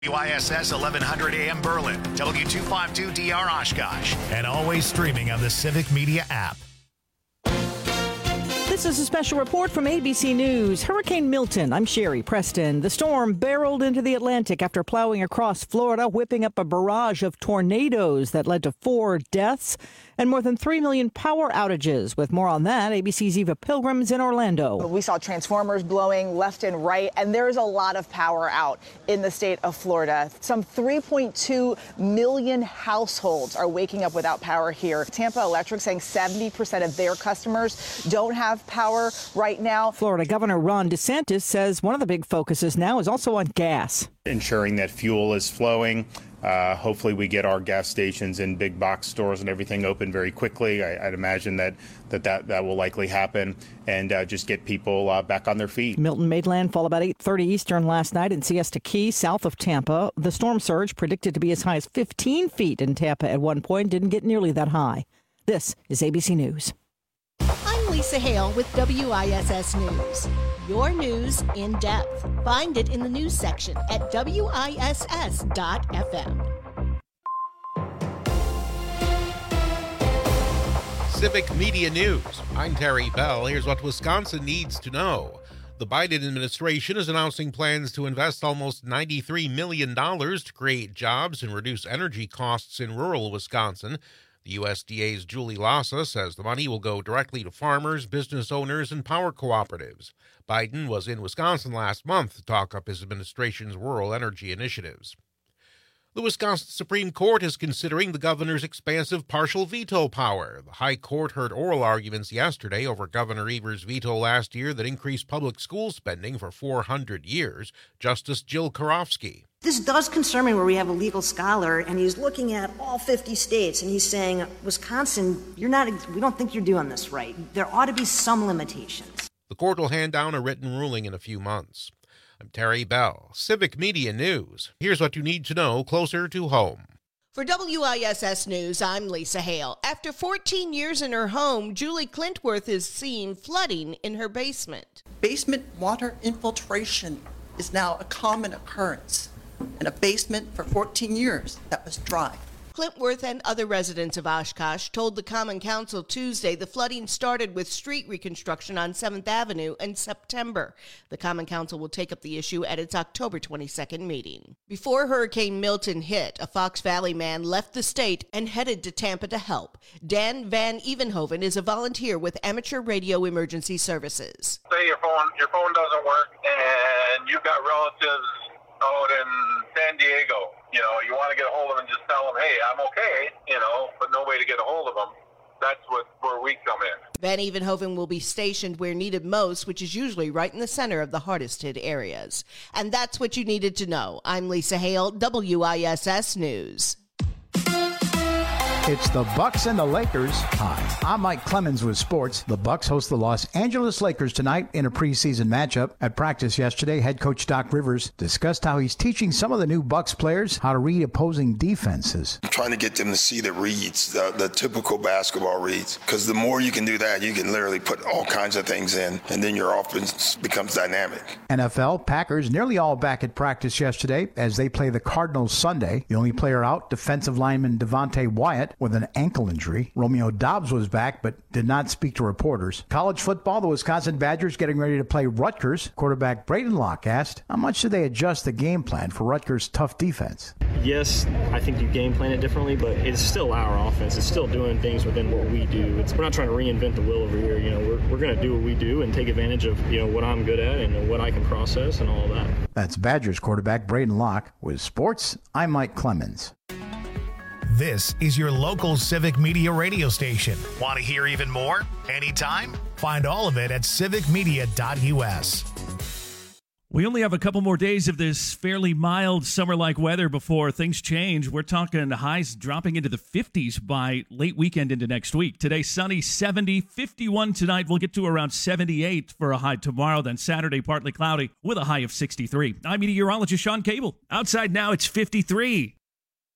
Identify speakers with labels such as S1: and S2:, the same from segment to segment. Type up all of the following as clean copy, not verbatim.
S1: WISS 1100 AM Berlin, W252DR Oshkosh, and always streaming on the Civic Media app.
S2: This is a special report from ABC News. Hurricane Milton. I'm Sherry Preston. The storm barreled into the Atlantic after plowing across Florida, whipping up a barrage of tornadoes that led to 4 deaths and more than 3 million power outages. With more on that, ABC's Eva Pilgrim's in Orlando.
S3: We saw transformers blowing left and right, and there's a lot of power out in the state of Florida. Some 3.2 million households are waking up without power here. Tampa Electric saying 70% of their customers don't have power right now.
S2: Florida Governor Ron DeSantis says one of the big focuses now is also on gas.
S4: Ensuring that fuel is flowing. Hopefully we get our gas stations and big box stores and everything open very quickly. I'd imagine that will likely happen, and just get people back on their feet.
S2: Milton made landfall about 8:30 Eastern last night in Siesta Key, south of Tampa. The storm surge, predicted to be as high as 15 feet in Tampa at one point, didn't get nearly that high. This is ABC News.
S5: I'm Lisa Hale with WISS News. Your news in depth. Find it in the news section at WISS.FM.
S6: Civic Media News. I'm Terry Bell. Here's what Wisconsin needs to know. The Biden administration is announcing plans to invest almost $93 million to create jobs and reduce energy costs in rural Wisconsin. The USDA's Julie Lassa says the money will go directly to farmers, business owners, and power cooperatives. Biden was in Wisconsin last month to talk up his administration's rural energy initiatives. The Wisconsin Supreme Court is considering the governor's expansive partial veto power. The High Court heard oral arguments yesterday over Governor Evers' veto last year that increased public school spending for 400 years. Justice Jill Karofsky.
S7: This does concern me where we have a legal scholar and he's looking at all 50 states and he's saying, Wisconsin, we don't think you're doing this right. There ought to be some limitations.
S6: The court will hand down a written ruling in a few months. I'm Terry Bell, Civic Media News. Here's what you need to know closer to home.
S5: For WISS News, I'm Lisa Hale. After 14 years in her home, Julie Clintworth is seen flooding in her basement.
S8: Basement water infiltration is now a common occurrence in a basement for 14 years that was dry.
S5: Clintworth and other residents of Oshkosh told the Common Council Tuesday the flooding started with street reconstruction on 7th Avenue in September. The Common Council will take up the issue at its October 22nd meeting. Before Hurricane Milton hit, a Fox Valley man left the state and headed to Tampa to help. Dan Van Evenhoven is a volunteer with Amateur Radio Emergency Services.
S9: Say your phone doesn't work and you've got relatives out in San Diego. You want to get a hold of them and just tell them, hey, I'm okay, but no way to get a hold of them. That's where we come in.
S5: Van Evenhoven will be stationed where needed most, which is usually right in the center of the hardest hit areas. And that's what you needed to know. I'm Lisa Hale, WISS News.
S10: It's the Bucks and the Lakers. Hi, I'm Mike Clemens with sports. The Bucks host the Los Angeles Lakers tonight in a preseason matchup. At practice yesterday, head coach Doc Rivers discussed how he's teaching some of the new Bucks players how to read opposing defenses.
S11: I'm trying to get them to see the reads, the typical basketball reads, because the more you can do that, you can literally put all kinds of things in, and then your offense becomes dynamic.
S10: NFL, Packers nearly all back at practice yesterday as they play the Cardinals Sunday. The only player out, defensive lineman Devontae Wyatt, with an ankle injury. Romeo Doubs was back but did not speak to reporters. College football, the Wisconsin Badgers getting ready to play Rutgers. Quarterback Braden Locke asked, how much did they adjust the game plan for Rutgers' tough defense?
S12: Yes, I think you game plan it differently, but it's still our offense. It's still doing things within what we do. We're not trying to reinvent the wheel over here. We're going to do what we do and take advantage of what I'm good at and what I can process and all that.
S10: That's Badgers quarterback Braden Locke. With sports, I'm Mike Clemens.
S1: This is your local Civic Media radio station. Want to hear even more? Anytime? Find all of it at civicmedia.us.
S13: We only have a couple more days of this fairly mild summer-like weather before things change. We're talking highs dropping into the 50s by late weekend into next week. Today, sunny, 70, 51 tonight. We'll get to around 78 for a high tomorrow. Then Saturday, partly cloudy with a high of 63. I'm meteorologist Sean Cable. Outside now, it's 53.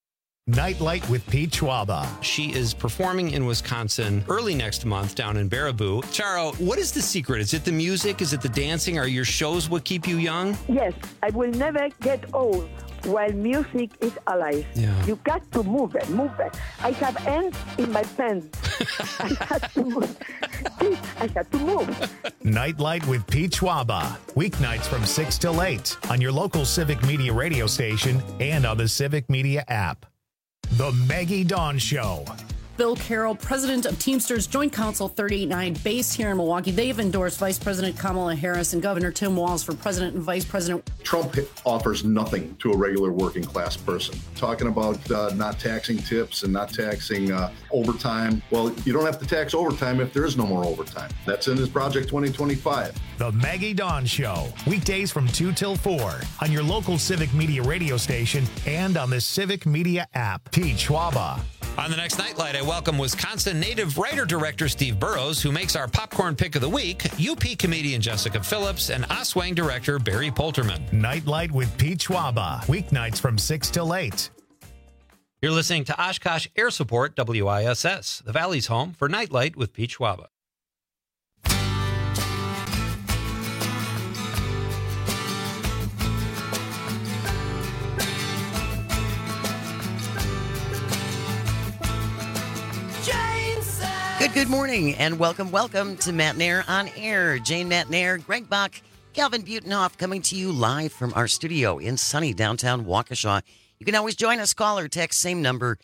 S1: Nightlight with Pete Schwaba.
S14: She is performing in Wisconsin early next month down in Baraboo. Charo, what is the secret? Is it the music? Is it the dancing? Are your shows what keep you young?
S15: Yes, I will never get old while music is alive.
S14: Yeah.
S15: You got to move it. I have ants in my pants. I had to move. I had to move.
S1: Nightlight with Pete Schwaba. Weeknights from 6 till 8 on your local Civic Media radio station and on the Civic Media app. The Maggie Dawn Show.
S16: Bill Carroll, president of Teamsters Joint Council 389, based here in Milwaukee. They've endorsed Vice President Kamala Harris and Governor Tim Walz for president and vice president.
S17: Trump offers nothing to a regular working class person. Talking about not taxing tips and not taxing overtime. Well, you don't have to tax overtime if there is no more overtime. That's in his Project 2025.
S1: The Maggie Dawn Show. Weekdays from 2 till 4 on your local Civic Media radio station and on the Civic Media app. Pete Schwaba.
S14: On the next Nightlight, I welcome Wisconsin native writer-director Steve Burrows, who makes our popcorn pick of the week, UP comedian Jessica Phillips, and Oswang director Barry Polterman.
S1: Nightlight with Pete Schwaba. Weeknights from 6 till 8.
S14: You're listening to Oshkosh Air Support WISS, the Valley's home for Nightlight with Pete Schwaba.
S18: Good morning, and welcome to Matt Nair on Air. Jane Matt Nair, Greg Bach, Calvin Butenhoff coming to you live from our studio in sunny downtown Waukesha. You can always join us, call or text, same number,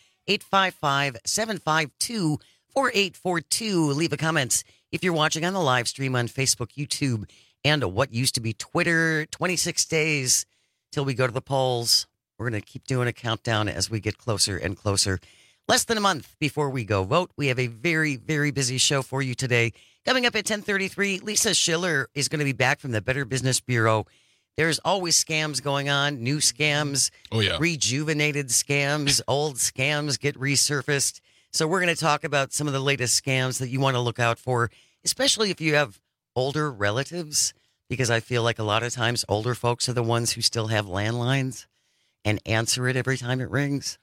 S18: 855-752-4842. Leave a comment if you're watching on the live stream on Facebook, YouTube, and what used to be Twitter. 26 days till we go to the polls. We're going to keep doing a countdown as we get closer and closer. Less than a month before we go vote. We have a very, very busy show for you today. Coming up at 10:33, Lisa Schiller is going to be back from the Better Business Bureau. There's always scams going on, new scams, rejuvenated scams, old scams get resurfaced. So we're going to talk about some of the latest scams that you want to look out for, especially if you have older relatives, because I feel like a lot of times older folks are the ones who still have landlines and answer it every time it rings.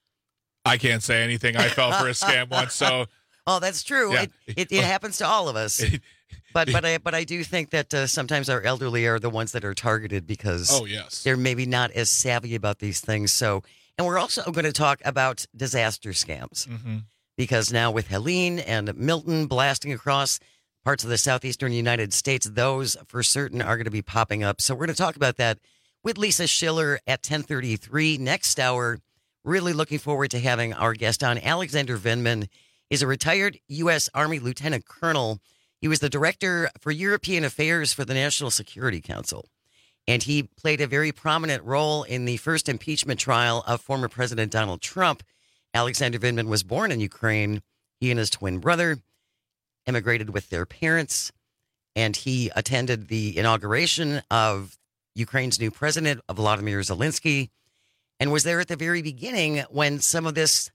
S19: I can't say anything. I fell for a scam once, so.
S18: Oh, that's true. Yeah. It happens to all of us. But I do think that sometimes our elderly are the ones that are targeted because they're maybe not as savvy about these things. So, and we're also going to talk about disaster scams because now with Helene and Milton blasting across parts of the southeastern United States, those for certain are going to be popping up. So we're going to talk about that with Lisa Schiller at 10:33 next hour. Really looking forward to having our guest on. Alexander Vindman is a retired U.S. Army Lieutenant Colonel. He was the Director for European Affairs for the National Security Council. And he played a very prominent role in the first impeachment trial of former President Donald Trump. Alexander Vindman was born in Ukraine. He and his twin brother immigrated with their parents. And he attended the inauguration of Ukraine's new president, Volodymyr Zelensky, and was there at the very beginning when some of this,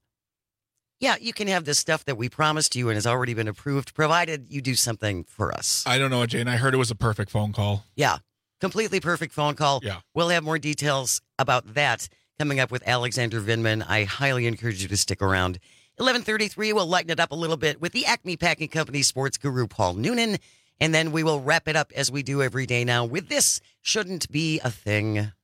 S18: you can have this stuff that we promised you and has already been approved, provided you do something for us.
S19: I don't know, Jane. I heard it was a perfect phone call.
S18: Yeah, completely perfect phone call.
S19: Yeah.
S18: We'll have more details about that coming up with Alexander Vindman. I highly encourage you to stick around. 11:33, we'll lighten it up a little bit with the Acme Packing Company sports guru, Paul Noonan. And then we will wrap it up as we do every day now with This Shouldn't Be a Thing.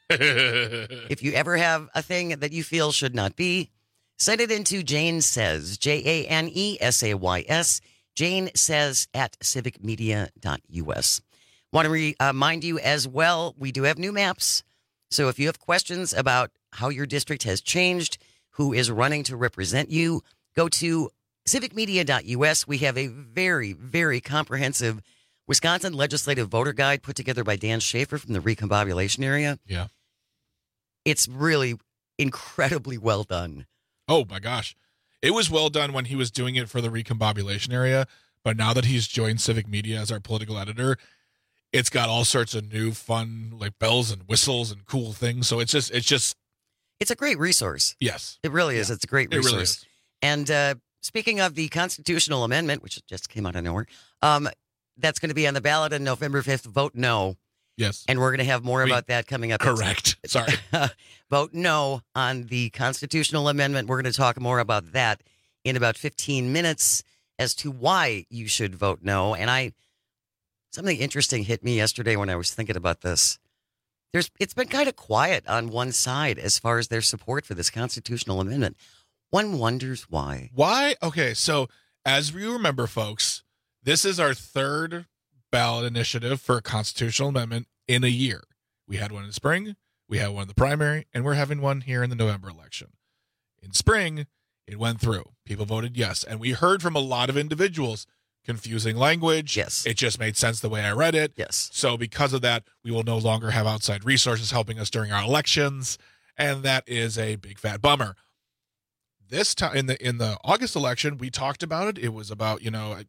S18: If you ever have a thing that you feel should not be, send it into Jane Says, JANESAYS, Jane Says at civicmedia.us. Want to remind you as well, we do have new maps. So if you have questions about how your district has changed, who is running to represent you, go to civicmedia.us. We have a very, very comprehensive Wisconsin legislative voter guide put together by Dan Schaefer from the recombobulation area.
S19: Yeah.
S18: It's really incredibly well done.
S19: Oh, my gosh. It was well done when he was doing it for the recombobulation area, but now that he's joined Civic Media as our political editor, it's got all sorts of new fun, like bells and whistles and cool things. So it's
S18: a great resource.
S19: Yes.
S18: It really is. It's a great resource.
S19: It really is.
S18: And speaking of the constitutional amendment, which just came out of nowhere, that's going to be on the ballot on November 5th. Vote no.
S19: Yes.
S18: And we're going to have more about that coming up.
S19: Correct. Sorry.
S18: Vote no on the constitutional amendment. We're going to talk more about that in about 15 minutes as to why you should vote no. And something interesting hit me yesterday when I was thinking about this. It's been kind of quiet on one side as far as their support for this constitutional amendment. One wonders why.
S19: Why? Okay, so as you remember, folks, this is our third ballot initiative for a constitutional amendment in a year. We had one in spring, we had one in the primary, and we're having one here in the November election. In spring, it went through. People voted yes. And we heard from a lot of individuals, confusing language.
S18: Yes.
S19: It just made sense the way I read it.
S18: Yes.
S19: So because of that, we will no longer have outside resources helping us during our elections. And that is a big fat bummer. This time in the August election, we talked about it. It was about,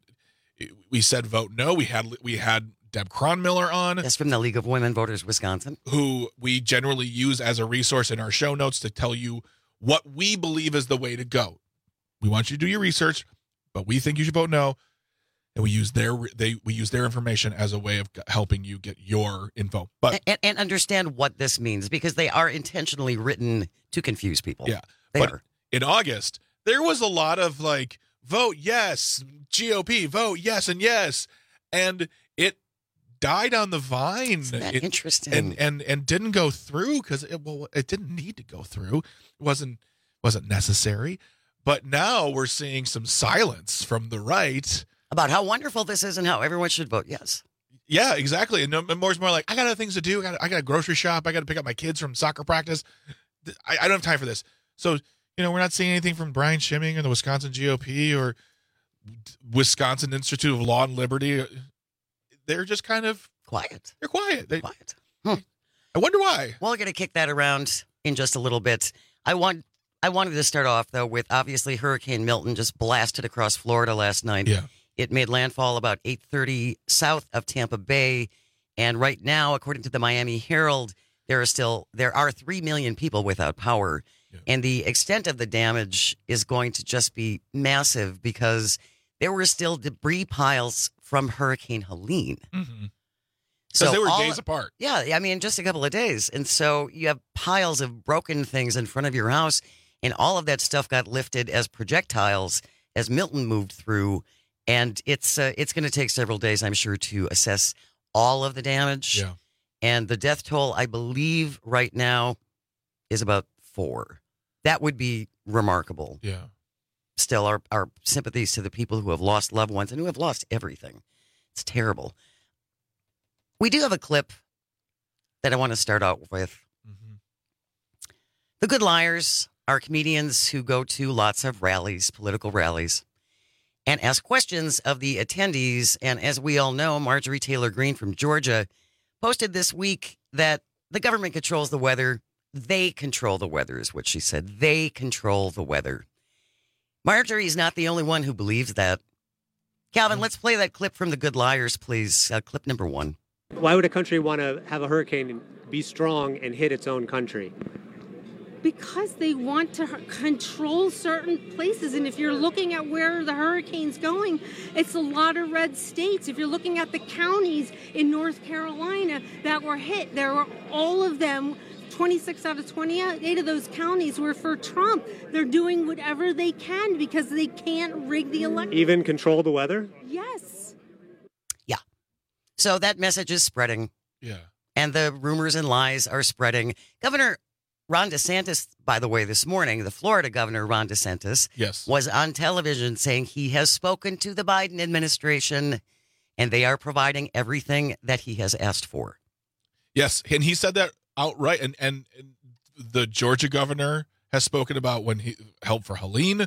S19: we said vote no. We had Deb Cronmiller on.
S18: That's from the League of Women Voters Wisconsin.
S19: Who we generally use as a resource in our show notes to tell you what we believe is the way to go. We want you to do your research, but we think you should vote no. And we use their information as a way of helping you get your info. But
S18: and understand what this means, because they are intentionally written to confuse people.
S19: Yeah.
S18: They are.
S19: In August, there was a lot of vote yes, GOP, vote yes and yes. And it died on the vine.
S18: Isn't that interesting?
S19: And didn't go through because it didn't need to go through. It wasn't necessary. But now we're seeing some silence from the right
S18: about how wonderful this is and how everyone should vote yes.
S19: Yeah, exactly. And more like, I got other things to do. I got to grocery shop. I got to pick up my kids from soccer practice. I don't have time for this. So, we're not seeing anything from Brian Schimming or the Wisconsin GOP or Wisconsin Institute of Law and Liberty. They're just kind of
S18: quiet.
S19: They're quiet.
S18: Quiet.
S19: I wonder why.
S18: Well, we're going to kick that around in just a little bit. I wanted to start off, though, with obviously Hurricane Milton just blasted across Florida last night.
S19: Yeah.
S18: It made landfall about 8:30 south of Tampa Bay. And right now, according to the Miami Herald, there are 3 million people without power. Yeah. And the extent of the damage is going to just be massive because there were still debris piles from Hurricane Helene.
S19: Mm-hmm. So they were days apart.
S18: Yeah, I mean, just a couple of days. And so you have piles of broken things in front of your house, and all of that stuff got lifted as projectiles as Milton moved through. And it's going to take several days, I'm sure, to assess all of the damage.
S19: Yeah.
S18: And the death toll, I believe, right now is about 4. That would be remarkable.
S19: Yeah.
S18: Still, our sympathies to the people who have lost loved ones and who have lost everything. It's terrible. We do have a clip that I want to start out with. Mm-hmm. The Good Liars are comedians who go to lots of rallies, political rallies, and ask questions of the attendees. And as we all know, Marjorie Taylor Greene from Georgia posted this week that the government controls the weather. They control the weather is what she said. They control the weather. Marjorie is not the only one who believes that. Calvin, let's play that clip from the Good Liars, please. Clip number 1.
S20: Why would a country want to have a hurricane be strong and hit its own country?
S21: Because they want to control certain places. And if you're looking at where the hurricane's going, it's a lot of red states. If you're looking at the counties in North Carolina that were hit, there were all of them, 26 out of 28 of those counties were for Trump. They're doing whatever they can because they can't rig the election.
S20: Even control the weather?
S21: Yes.
S18: Yeah. So that message is spreading.
S19: Yeah.
S18: And the rumors and lies are spreading. Governor Ron DeSantis, by the way, this morning, the Florida governor, Ron DeSantis,
S19: yes,
S18: was on television saying he has spoken to the Biden administration and they are providing everything that he has asked for.
S19: Yes, and he said that outright. And the Georgia governor has spoken about when he helped for Helene.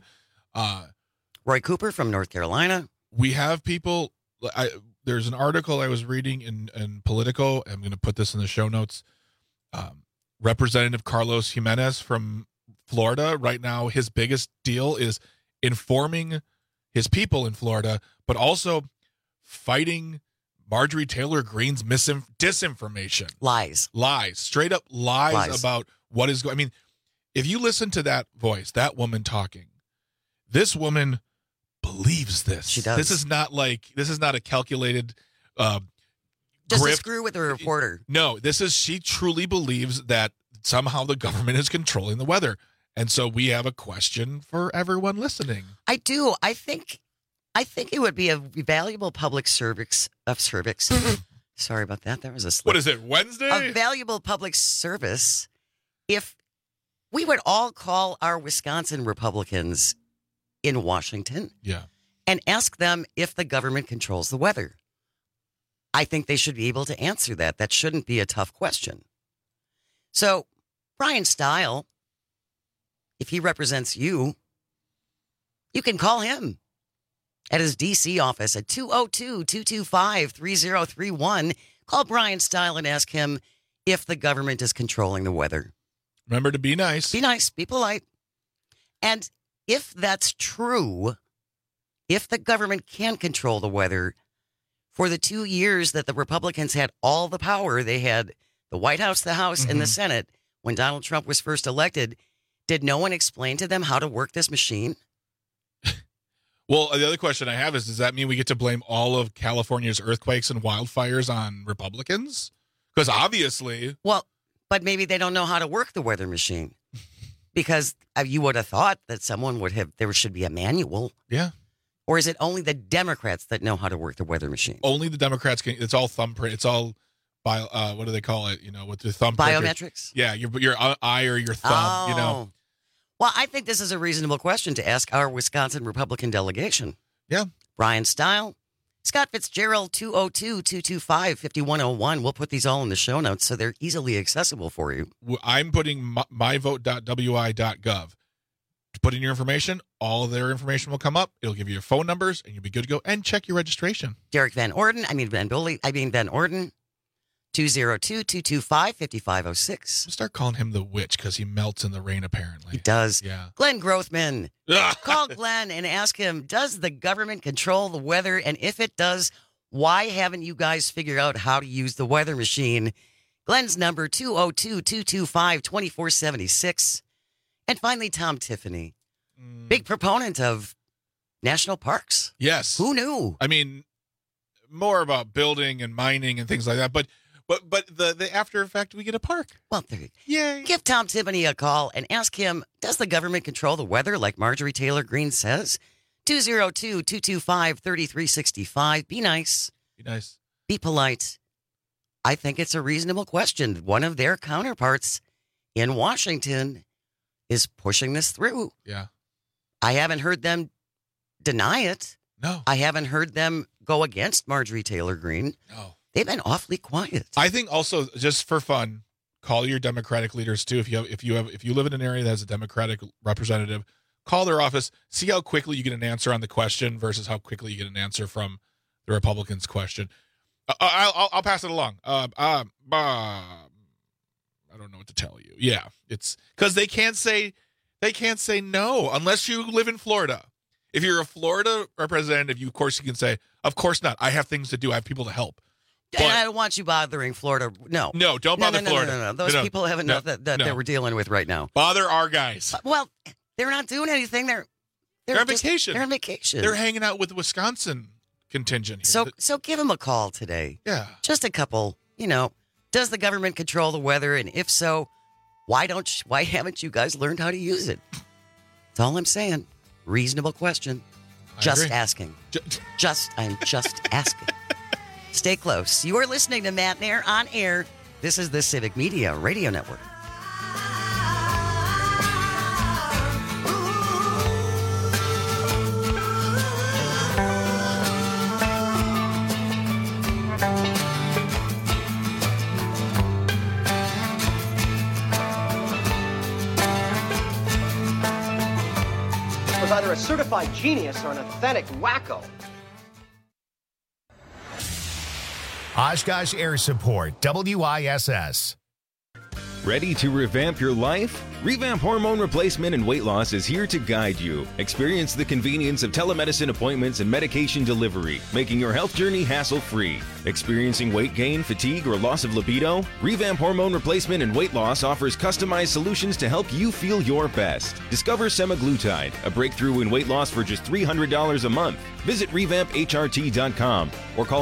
S18: Roy Cooper from North Carolina.
S19: We have people. There's an article I was reading in Politico. I'm going to put this in the show notes. Representative Carlos Jimenez from Florida right now, his biggest deal is informing his people in Florida, but also fighting Marjorie Taylor Greene's disinformation.
S18: Lies.
S19: Straight up lies about what is going. I mean, if you listen to that voice, that woman talking, this woman believes this.
S18: She does.
S19: This is not a calculated
S18: Just to screw with the reporter.
S19: No, she truly believes that somehow the government is controlling the weather. And so we have a question for everyone listening.
S18: I do. I think it would be a valuable public service of cervix. Sorry about that. There was a slip.
S19: What is it, Wednesday?
S18: A valuable public service if we would all call our Wisconsin Republicans in Washington and ask them if the government controls the weather. I think they should be able to answer that. That shouldn't be a tough question. So, Brian Stile, if he represents you, you can call him at his D.C. office at 202-225-3031. Call Brian Stile and ask him if the government is controlling the weather.
S19: Remember to be nice.
S18: Be nice. Be polite. And if that's true, if the government can control the weather, for the 2 years that the Republicans had all the power, they had the White House, the House, and the Senate, when Donald Trump was first elected, did no one explain to them how to work this machine?
S19: Well, the other question I have is, does that mean we get to blame all of California's earthquakes and wildfires on Republicans? Because obviously...
S18: Well, but maybe they don't know how to work the weather machine. Because you would have thought that someone would have, there should be a manual.
S19: Yeah.
S18: Or is it only the Democrats that know how to work the weather machine?
S19: Only the Democrats can. It's all thumbprint. It's all, what do they call it? With the thumbprint.
S18: Biometrics?
S19: Yeah, your eye or your thumb,
S18: Well, I think this is a reasonable question to ask our Wisconsin Republican delegation.
S19: Yeah.
S18: Brian Stile, Scott Fitzgerald, 202-225-5101. We'll put these all in the show notes so they're easily accessible for you.
S19: I'm putting myvote.wi.gov. Put in your information, all of their information will come up. It'll give you your phone numbers, and you'll be good to go. And check your registration.
S18: Derek Van Orden, Van Orden, 202-225-5506.
S19: Start calling him the witch because he melts in the rain, apparently.
S18: He does.
S19: Yeah.
S18: Glenn Grothman. Call Glenn and ask him, does the government control the weather? And if it does, why haven't you guys figured out how to use the weather machine? Glenn's number, 202-225-2476. And finally, Tom Tiffany, big proponent of national parks.
S19: Yes.
S18: Who knew?
S19: I mean, more about building and mining and things like that. But the after effect, we get a park.
S18: Well, there you go.
S19: Yay.
S18: Give Tom Tiffany a call and ask him, does the government control the weather like Marjorie Taylor Greene says? 202-225-3365. Be nice.
S19: Be nice.
S18: Be polite. I think it's a reasonable question. One of their counterparts in Washington is pushing this through.
S19: Yeah.
S18: I haven't heard them deny it.
S19: No.
S18: I haven't heard them go against Marjorie Taylor Greene.
S19: No.
S18: They've been awfully quiet.
S19: I think also, just for fun, call your Democratic leaders too. If you live in an area that has a Democratic representative, call their office, see how quickly you get an answer on the question versus how quickly you get an answer from the Republicans' question. I'll pass it along. I don't know what to tell you. Yeah, it's because they can't say no unless you live in Florida. If you're a Florida representative, you can say, of course not. I have things to do. I have people to help.
S18: But, and I don't want you bothering Florida. No,
S19: don't bother Florida.
S18: No. Those people have enough that we're dealing with right now.
S19: Bother our guys.
S18: Well, they're not doing anything. They're
S19: on vacation.
S18: They're on vacation.
S19: They're hanging out with the Wisconsin contingent here.
S18: So give them a call today.
S19: Yeah,
S18: just a couple. Does the government control the weather? And if so, why haven't you guys learned how to use it? That's all I'm saying. Reasonable question. Just asking. I'm just asking. Stay close. You are listening to Matt Nair on air. This is the Civic Media Radio Network.
S3: Was either a certified genius or an authentic wacko.
S1: Oshkosh Air Support, WISS.
S4: Ready to revamp your life? Revamp Hormone Replacement and Weight Loss is here to guide you. Experience the convenience of telemedicine appointments and medication delivery, making your health journey hassle-free. Experiencing weight gain, fatigue, or loss of libido? Revamp Hormone Replacement and Weight Loss offers customized solutions to help you feel your best. Discover semaglutide, a breakthrough in weight loss for just $300 a month. Visit revampHRT.com or call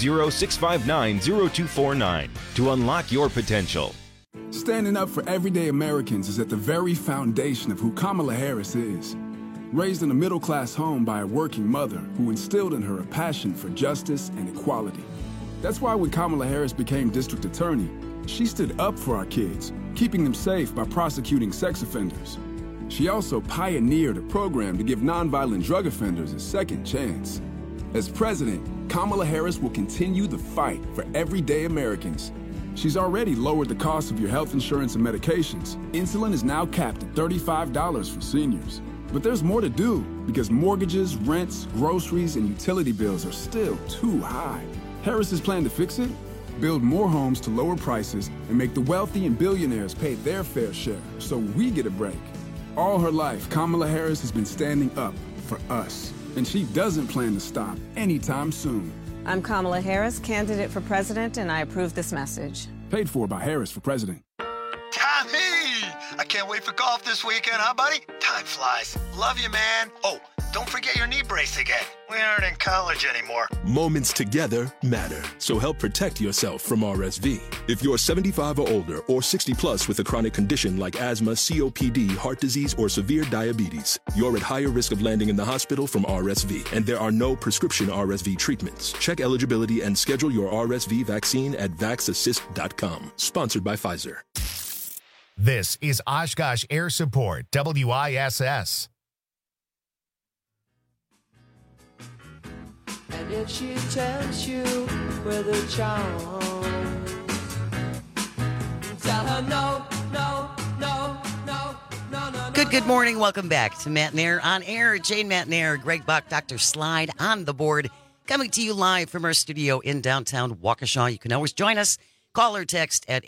S4: 920-659-0249 to unlock your potential.
S22: Standing up for everyday Americans is at the very foundation of who Kamala Harris is. Raised in a middle-class home by a working mother who instilled in her a passion for justice and equality. That's why when Kamala Harris became district attorney, she stood up for our kids, keeping them safe by prosecuting sex offenders. She also pioneered a program to give nonviolent drug offenders a second chance. As president, Kamala Harris will continue the fight for everyday Americans. She's already lowered the cost of your health insurance and medications. Insulin is now capped at $35 for seniors. But there's more to do because mortgages, rents, groceries, and utility bills are still too high. Harris's plan to fix it? Build more homes to lower prices and make the wealthy and billionaires pay their fair share so we get a break. All her life, Kamala Harris has been standing up for us. And she doesn't plan to stop anytime soon.
S23: I'm Kamala Harris, candidate for president, and I approve this message.
S22: Paid for by Harris for president.
S24: Tommy! I can't wait for golf this weekend, huh, buddy? Time flies. Love you, man. Oh, don't forget your knee brace again. We aren't in college anymore.
S25: Moments together matter, so help protect yourself from RSV. If you're 75 or older or 60 plus with a chronic condition like asthma, COPD, heart disease, or severe diabetes, you're at higher risk of landing in the hospital from RSV, and there are no prescription RSV treatments. Check eligibility and schedule your RSV vaccine at vaxassist.com. Sponsored by Pfizer.
S1: This is Oshkosh Air Support, WISS.
S26: And if she tells you where the charm, tell her no, no, no, no, no, no.
S18: Good morning. Welcome back to Matt and Air on Air. Jane Matt and Air, Greg Buck, Dr. Slide on the board, coming to you live from our studio in downtown Waukesha. You can always join us. Call or text at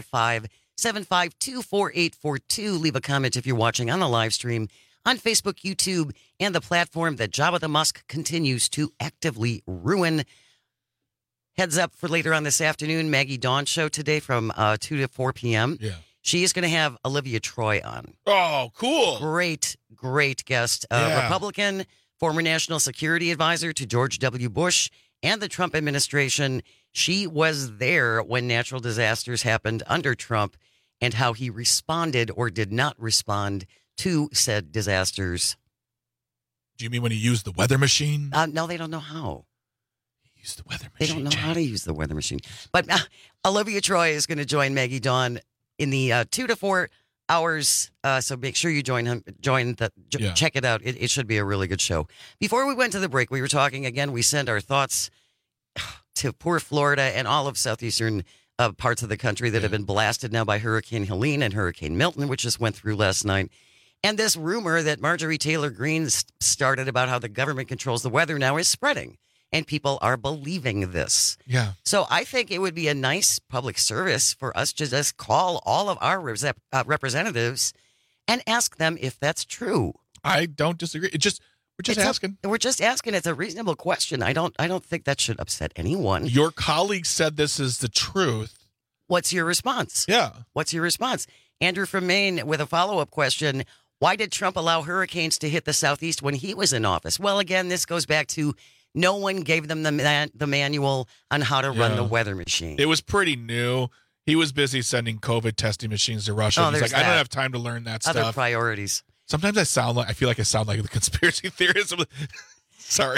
S18: 855-752-4842. Leave a comment if you're watching on the live stream on Facebook, YouTube, and the platform that Jabba the Musk continues to actively ruin. Heads up for later on this afternoon, Maggie Dawn show today from 2 to 4 p.m.
S19: Yeah.
S18: She is going to have Olivia Troy on.
S19: Oh, cool.
S18: Great guest. Republican, former national security advisor to George W. Bush and the Trump administration. She was there when natural disasters happened under Trump and how he responded or did not respond to said disasters.
S19: Do you mean when he used the weather machine?
S18: No, they don't know how.
S19: He used the weather machine.
S18: They don't know how to use the weather machine. But Olivia Troy is going to join Maggie Dawn in the 2 to 4 hours. So make sure you check it out. It should be a really good show. Before we went to the break, we were talking again. We sent our thoughts to poor Florida and all of southeastern parts of the country that have been blasted now by Hurricane Helene and Hurricane Milton, which just went through last night. And this rumor that Marjorie Taylor Greene started about how the government controls the weather now is spreading. And people are believing this.
S19: Yeah.
S18: So I think it would be a nice public service for us to just call all of our representatives and ask them if that's true.
S19: I don't disagree. We're just asking.
S18: We're just asking. It's a reasonable question. I don't think that should upset anyone.
S19: Your colleague said this is the truth.
S18: What's your response?
S19: Yeah.
S18: What's your response? Andrew from Maine with a follow-up question. Why did Trump allow hurricanes to hit the Southeast when he was in office? Well, again, this goes back to no one gave them the manual on how to run the weather machine.
S19: It was pretty new. He was busy sending COVID testing machines to Russia. He's like, I don't have time to learn that stuff.
S18: Other priorities.
S19: Sometimes I feel like I sound like the conspiracy theorist. Sorry.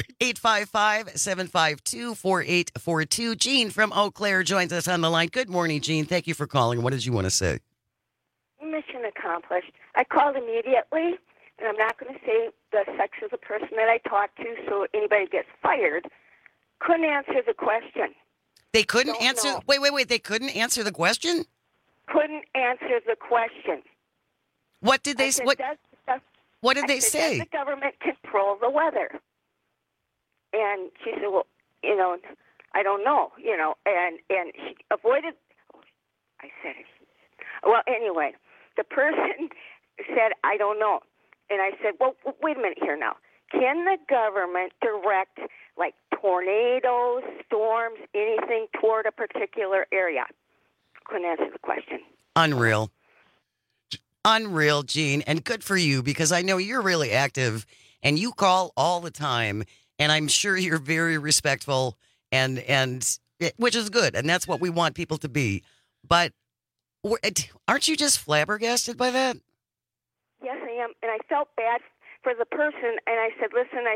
S18: 855-752-4842. Gene from Eau Claire joins us on the line. Good morning, Gene. Thank you for calling. What did you want to say?
S15: Mission accomplished. I called immediately, and I'm not going to say the sex of the person that I talked to so anybody gets fired. Couldn't answer the question.
S18: They couldn't answer? Wait. They couldn't answer the question?
S15: Couldn't answer the question.
S18: What did they say? What did they say?
S15: Does the government control the weather? And she said, well, I don't know, and she avoided, Well, anyway, the person said, I don't know. And I said, well, wait a minute here now. Can the government direct, like, tornadoes, storms, anything toward a particular area? Couldn't answer the question.
S18: Unreal. Unreal, Gene. And good for you, because I know you're really active and you call all the time. And I'm sure you're very respectful, and which is good. And that's what we want people to be. But aren't you just flabbergasted by that?
S15: Yes, I am. And I felt bad for the person. And I said, listen,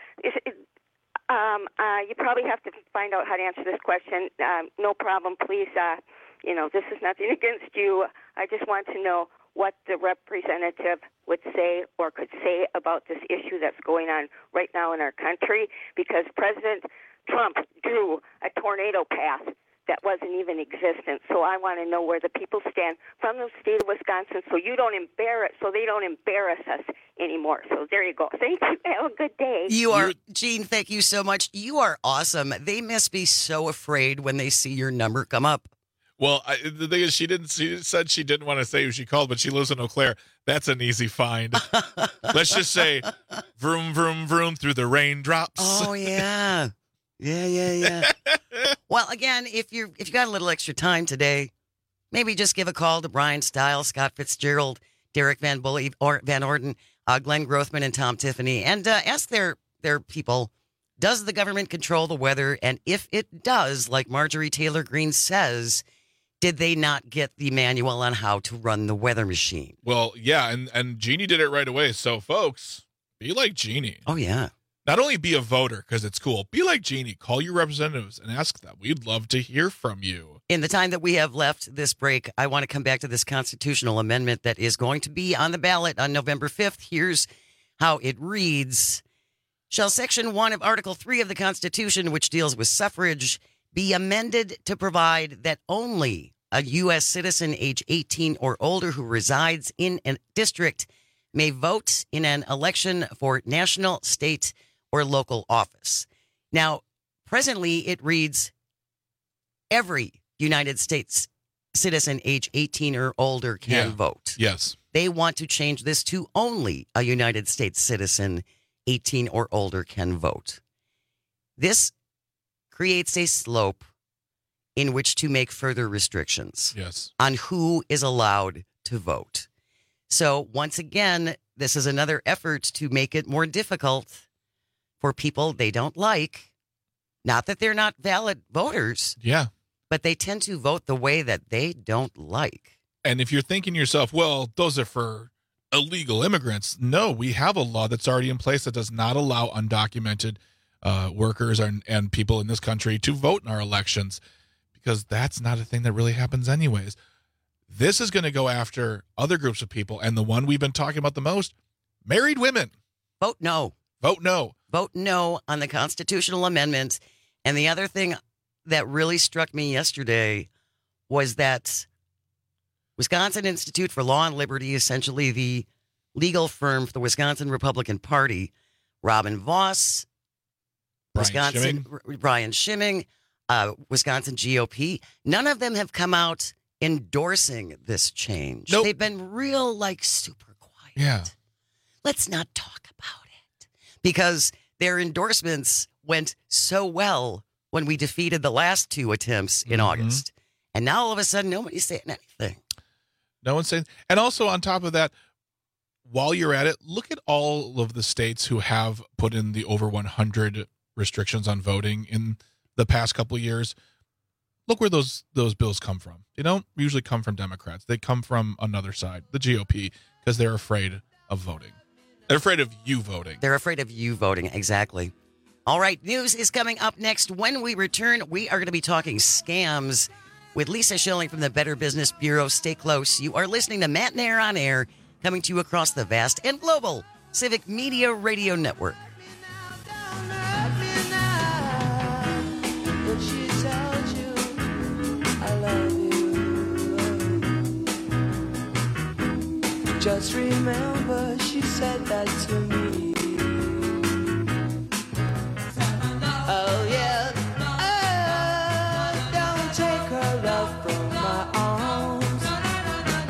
S15: you probably have to find out how to answer this question. No problem. Please, this is nothing against you. I just want to know what the representative would say or could say about this issue that's going on right now in our country, because President Trump drew a tornado path that wasn't even existent. So I want to know where the people stand from the state of Wisconsin, so they don't embarrass us anymore. So there you go. Thank you. Have a good day.
S18: Gene, thank you so much. You are awesome. They must be so afraid when they see your number come up.
S19: Well, the thing is, she said she didn't want to say who she called, but she lives in Eau Claire. That's an easy find. Let's just say, vroom, vroom, vroom through the raindrops.
S18: Oh, yeah. Yeah. Well, again, if you got a little extra time today, maybe just give a call to Brian Stiles, Scott Fitzgerald, Derek Van Bully, or Van Orden, Glenn Grothman, and Tom Tiffany, and ask their people, does the government control the weather? And if it does, like Marjorie Taylor Greene says, did they not get the manual on how to run the weather machine?
S19: Well, yeah, and Jeannie did it right away. So, folks, be like Jeannie.
S18: Oh, yeah.
S19: Not only be a voter, because it's cool, be like Jeannie. Call your representatives and ask them. We'd love to hear from you.
S18: In the time that we have left this break, I want to come back to this constitutional amendment that is going to be on the ballot on November 5th. Here's how it reads. Shall Section 1 of Article 3 of the Constitution, which deals with suffrage, be amended to provide that only a U.S. citizen age 18 or older who resides in a district may vote in an election for national, state, or local office. Now, presently it reads every United States citizen age 18 or older can vote.
S19: Yes.
S18: They want to change this to only a United States citizen 18 or older can vote. This creates a slope in which to make further restrictions on who is allowed to vote. So once again, this is another effort to make it more difficult for people they don't like. Not that they're not valid voters.
S19: Yeah.
S18: But they tend to vote the way that they don't like.
S19: And if you're thinking to yourself, well, those are for illegal immigrants. No, we have a law that's already in place that does not allow undocumented workers and people in this country to vote in our elections, because that's not a thing that really happens anyways. This is going to go after other groups of people, and the one we've been talking about the most, married women.
S18: Vote no.
S19: Vote no.
S18: Vote no on the constitutional amendment. And the other thing that really struck me yesterday was that Wisconsin Institute for Law and Liberty, essentially the legal firm for the Wisconsin Republican Party, Robin Voss, Brian Schimming, Wisconsin GOP, none of them have come out endorsing this change.
S19: Nope.
S18: They've been real, super quiet.
S19: Yeah.
S18: Let's not talk about it, because their endorsements went so well when we defeated the last two attempts in August. And now all of a sudden, nobody's saying anything.
S19: No one's saying. And also on top of that, while you're at it, look at all of the states who have put in the over 100 restrictions on voting in the past couple of years. Look where those bills come from. They don't usually come from Democrats. They come from another side, the GOP, because they're afraid of voting. They're afraid of you voting.
S18: They're afraid of you voting, exactly. All right, news is coming up next. When we return, we are going to be talking scams with Lisa Schilling from the Better Business Bureau. Stay close. You are listening to Matt and Air on Air, coming to you across the vast and global Civic Media Radio Network.
S26: Just remember she said that to me. Oh yeah, oh, don't take her love from my arms.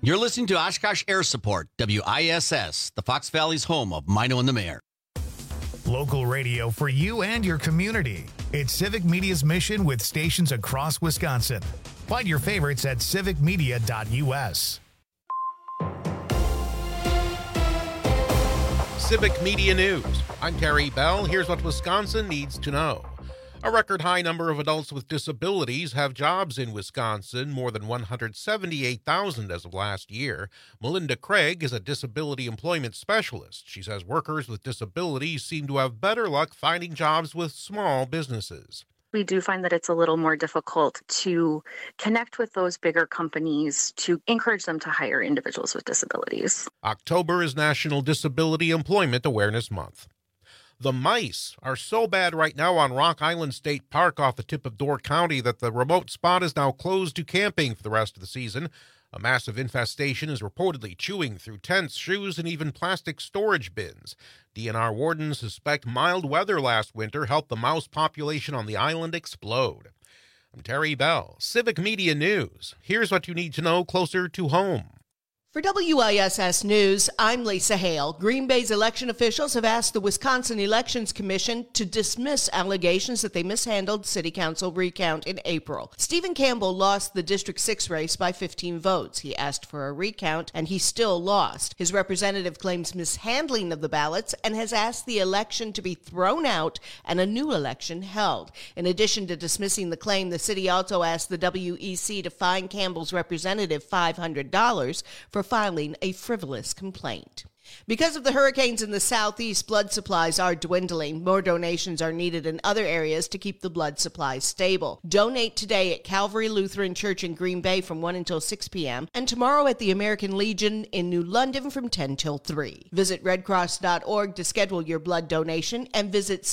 S2: You're listening to Oshkosh Air Support, WISS, the Fox Valley's home of Mino and the Mayor.
S1: Local radio for you and your community. It's Civic Media's mission with stations across Wisconsin. Find your favorites at civicmedia.us.
S5: Civic Media News. I'm Terry Bell. Here's what Wisconsin needs to know. A record high number of adults with disabilities have jobs in Wisconsin, more than 178,000 as of last year. Melinda Craig is a disability employment specialist. She says workers with disabilities seem to have better luck finding jobs with small businesses.
S6: We do find that it's a little more difficult to connect with those bigger companies to encourage them to hire individuals with disabilities.
S5: October is National Disability Employment Awareness Month. The mice are so bad right now on Rock Island State Park off the tip of Door County that the remote spot is now closed to camping for the rest of the season. A massive infestation is reportedly chewing through tents, shoes, and even plastic storage bins. DNR wardens suspect mild weather last winter helped the mouse population on the island explode. I'm Terry Bell, Civic Media News. Here's what you need to know closer to home.
S7: For WISS News, I'm Lisa Hale. Green Bay's election officials have asked the Wisconsin Elections Commission to dismiss allegations that they mishandled city council recount in April. Stephen Campbell lost the District 6 race by 15 votes. He asked for a recount, and he still lost. His representative claims mishandling of the ballots and has asked the election to be thrown out and a new election held. In addition to dismissing the claim, the city also asked the WEC to fine Campbell's representative $500 for filing a frivolous complaint. Because of the hurricanes in the southeast, blood supplies are dwindling. More donations are needed in other areas to keep the blood supply stable. Donate today at Calvary Lutheran Church in Green Bay from 1 until 6 p.m. and tomorrow at the American Legion in New London from 10 till 3. Visit redcross.org to schedule your blood donation and visit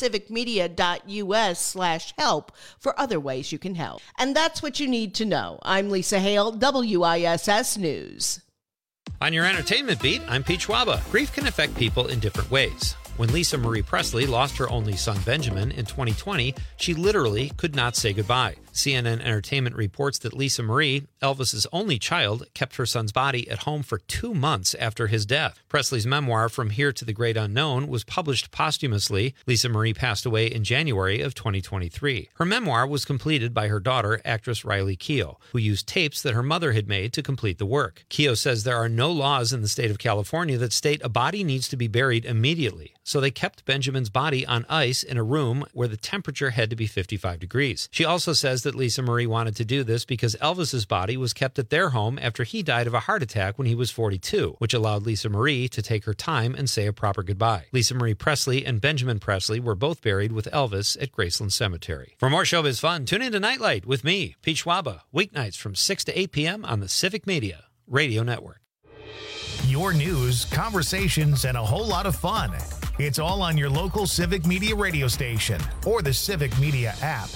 S7: civicmedia.us/help for other ways you can help. And that's what you need to know. I'm Lisa Hale, WISS News.
S14: On your entertainment beat, I'm Pete Schwaba. Grief can affect people in different ways. When Lisa Marie Presley lost her only son Benjamin in 2020, she literally could not say goodbye. CNN Entertainment reports that Lisa Marie, Elvis's only child, kept her son's body at home for 2 months after his death. Presley's memoir, From Here to the Great Unknown, was published posthumously. Lisa Marie passed away in January of 2023. Her memoir was completed by her daughter, actress Riley Keough, who used tapes that her mother had made to complete the work. Keough says there are no laws in the state of California that state a body needs to be buried immediately. So they kept Benjamin's body on ice in a room where the temperature had to be 55 degrees. She also says that Lisa Marie wanted to do this because Elvis's body was kept at their home after he died of a heart attack when he was 42, which allowed Lisa Marie to take her time and say a proper goodbye. Lisa Marie Presley and Benjamin Presley were both buried with Elvis at Graceland Cemetery. For more showbiz fun, tune into Nightlight with me, Pete Schwaba, weeknights from 6 to 8 p.m. on the Civic Media Radio Network.
S1: Your news, conversations, and a whole lot of fun. It's all on your local Civic Media radio station or the Civic Media app.